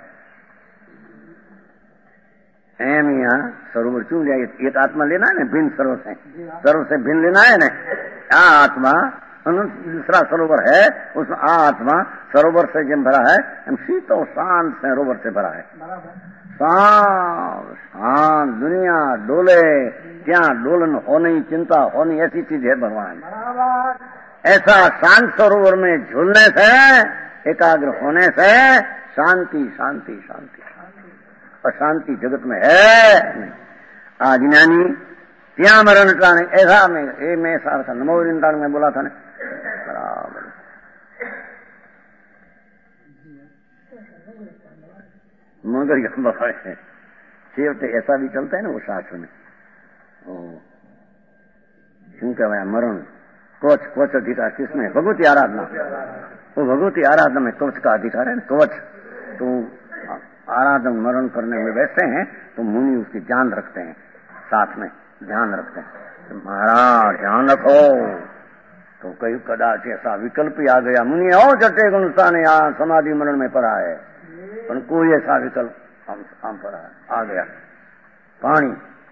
एम यहाँ सरोवर क्यों लिया, एक आत्मा लेना है ना भिन्न सरोवर से, सरोवर से भिन्न लेना है ना, आ आत्मा दूसरा सरोवर है उसमें आ आत्मा सरोवर से जिन भरा है हम शीत और शांत सरोवर से भरा है। शांत शांत दुनिया डोले क्या डोलन होनी चिंता होनी ऐसी चीज है भगवान। ऐसा शांत सरोवर में झूलने से एकाग्र होने से शांति शांति शांति अशांति जगत में है। आज ज्ञानी त्या मरण टाने ऐसा में ए मैं सार था नमो रिंदान में बोला था ने बराबर मगर यह है छेवटे ऐसा भी चलता है ना वो शास्त्र में क्यों कहवाया मरण कवच कवच अधिकार किसमें भगवती आराधना, वो भगवती आराधना में कवच का अधिकार है ना कवच। तो आराधन मरण करने में बैठते हैं तो मुनि उसकी ध्यान रखते हैं, साथ में ध्यान रखते हैं महाराज ध्यान रखो। तो कई कदाच ऐसा विकल्प ही आ गया मुनि हो जटे गुणस्था ने यहाँ समाधि मरण में पड़ा है, पर कोई ऐसा विकल्प हम हम पड़ा आ गया। पानी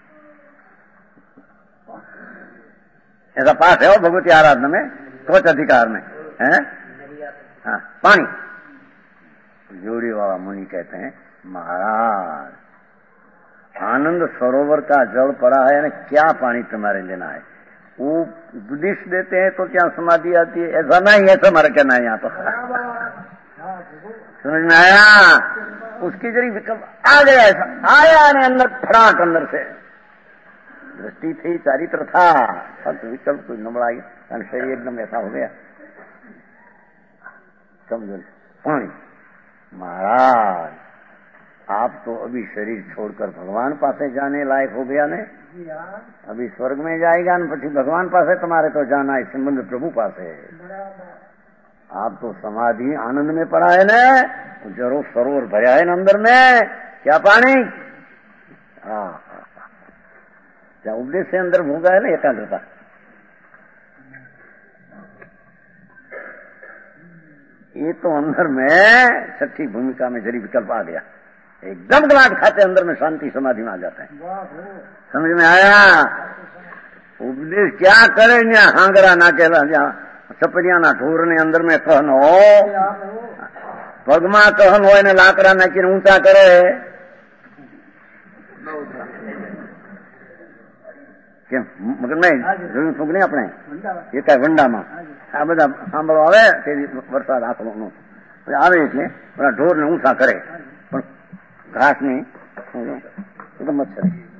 ऐसा पास है वो भगवती आराधना में कवच अधिकार में है हाँ पानी। जोड़ी बाबा मुनि कहते हैं महाराज आनंद सरोवर का जल पड़ा है ना, क्या पानी तुम्हारे लेना है। वो उपदेश देते हैं तो क्या समाधि आती है, ऐसा नहीं ऐसा हमारा कहना है यहाँ तो समझ में आया। उसकी जरी विकल्प आ गया ऐसा आया ने अंदर फटाक अंदर से दृष्टि थी चारित्र था पर विकल्प कोई नबड़ा कारण शरीर एकदम ऐसा हो गया। समझो पानी महाराज आप तो अभी शरीर छोड़कर भगवान पासे जाने लायक हो गया ने, अभी स्वर्ग में जाएगा न પછી भगवान पासे तुम्हारे तो जाना है, संबंध प्रभु पासे है। आप तो समाधि आनंद में पड़ा है ने, जरो सरोवर भरा है न अंदर में, क्या पानी, हाँ क्या उपदेश से अंदर भूंगा है ना एकाग्रता। ये तो अंदर में छठी भूमिका में जरी विकल्प आ गया, एकदम गलाट खाते अंदर में शांति समाधि में आ जाता है। समझ में आया? उपदेश क्या करे न हांगरा ना कहला, चपलिया ना ढोर ने अंदर में कहन हो, पगमा कहन हो ने लाकड़ा नाखीने ऊंचा करे, કેમ મગર નહીં જોયું ફૂગ નહીં આપણે એ કાંઈ વંડામાં આ બધા સાંભળો આવે તે વરસાદ આખલો આવે એટલે બધા ઢોરને ઊંચા કરે પણ ઘાસ નહીં એ તો મચ્છર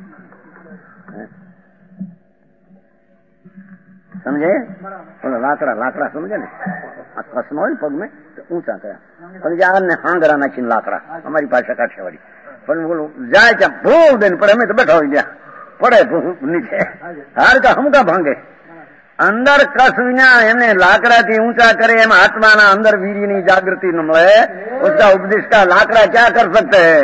સમજે બોલો લાકડા લાકડા સમજે ને આ કસનો હોય પગ में ઊંચા કર્યા પછી આને હાંગરા નાખીને લાકડા અમારી ભાષા કાઠિયાવાડી પણ બોલો જાય ત્યાં ભૂલ દઈને પણ અમે તો બેઠા હોય ત્યાં पड़े नीचे हार का हम का भांगे अंदर कस विना एने लाकड़ा थी ऊंचा करे एम आत्मा ना अंदर वीरी नहीं जागृति न मिले उसका उपदेश का लाकड़ा क्या कर सकते है?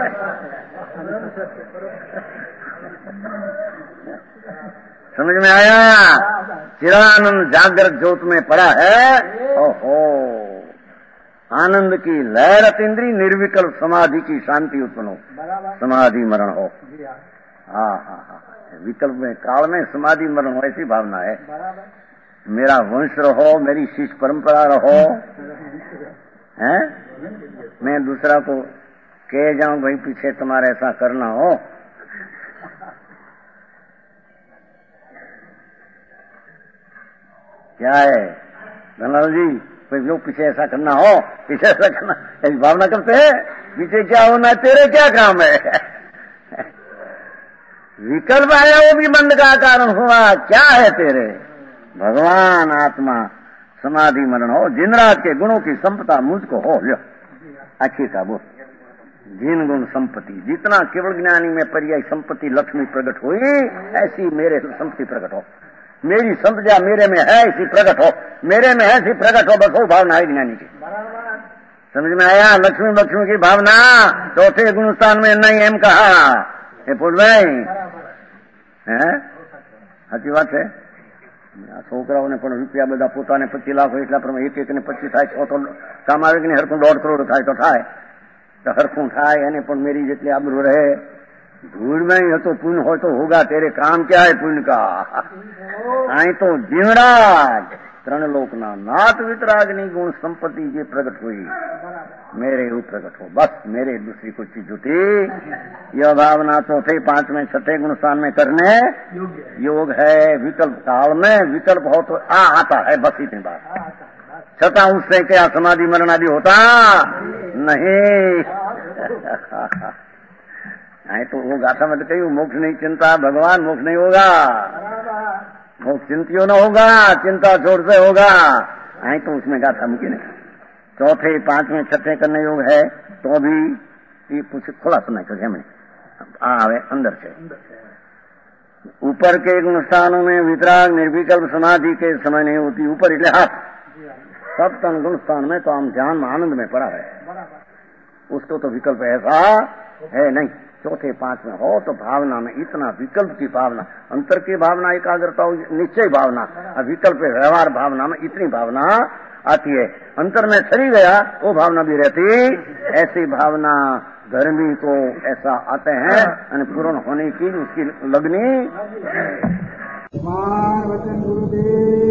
समझ में आया? चिरानंद जागृत ज्योत में पड़ा है। ओहो आनंद की लहर अतीन्द्रिय निर्विकल्प समाधि की शांति उत्पन्न हो, समाधि मरण हो। हाँ हाँ हाँ विकल्प में काल में समाधि मरण हो ऐसी भावना है। मेरा वंश रहो, मेरी शिष्य परंपरा रहो, हैं? मैं दूसरा को कह जाऊं भाई पीछे तुम्हारे ऐसा करना हो, क्या है धनलाल जी भाई जो पीछे ऐसा करना हो, पीछे ऐसा करना ऐसी भावना करते हैं। पीछे क्या होना तेरे क्या काम है? विकल्प आया वो भी बंद का कारण हुआ, क्या है तेरे? भगवान आत्मा समाधि मरण हो, जिनराज के गुणों की संपदा मुझको हो। लो आखिर का वो जिन गुण संपत्ति, जितना केवल ज्ञानी में पर्याय संपत्ति लक्ष्मी प्रकट हुई ऐसी मेरे संपत्ति प्रकट हो, मेरी संपदा मेरे में है ऐसी प्रकट हो, मेरे में है ऐसी प्रकट हो, बस वो भावना है ज्ञानी की। समझ में आया? लक्ष्मी लक्ष्मी की भावना चौथे गुणस्थान में नहीं एम कहा એ પૂછભાઈ હે સાચી વાત છે। આ છોકરાઓને પણ રૂપિયા બધા પોતાને પચીસ લાખ હોય એટલા પ્રમાણે એક એક ને પચીસ થાય છ તો કામ આવે કે નહીં, હરખું દોઢ કરોડ થાય તો થાય તો હરખું થાય એને પણ मेरी જેટલી આબરૂ રહે। धूल में ही तो पुण्य हो तो होगा, तेरे काम क्या है पुण्य का? आई तो जीवराज तरण लोकना नाथ वितरागनी गुण संपत्ति ये प्रकट हुई मेरे ऊ प्रकट हो, बस मेरे दूसरी कुछ चीज होती। यह भावना चौथे पांचवें छठे गुण स्थान में करने योग है। विकल्प काल में विकल्प हो तो आ आता है, बस इतनी बात। छठा उससे क्या समाधि मरण आदि होता नहीं। नहीं तो वो गाथा में तो कही मोक्ष नहीं चिंता, भगवान मोक्ष नहीं होगा, मोक्ष चिंतियों न होगा, चिंता छोड़ से होगा। आई तो उसमें गाथा मुमकिन है। चौथे पांचवें छठे करने योग है तो भी ये कुछ खुला सुनाई कर हमने आवे अंदर से। ऊपर के गुण स्थानों में वितराग निर्विकल्प समाधि के समय नहीं होती, ऊपर इतने हाथ सप्तम गुण स्थान में तो हम ध्यान में आनंद में पड़ा है, उसको तो विकल्प ऐसा है नहीं। चौथे पांच में हो तो भावना में इतना विकल्प की भावना, अंतर की भावना एकाग्रता निश्चय भावना, विकल्प व्यवहार भावना में इतनी भावना आती है। अंतर में छरी गया वो भावना भी रहती। ऐसी भावना धर्मी को ऐसा आते हैं और पूर्ण होने की उसकी लगनी।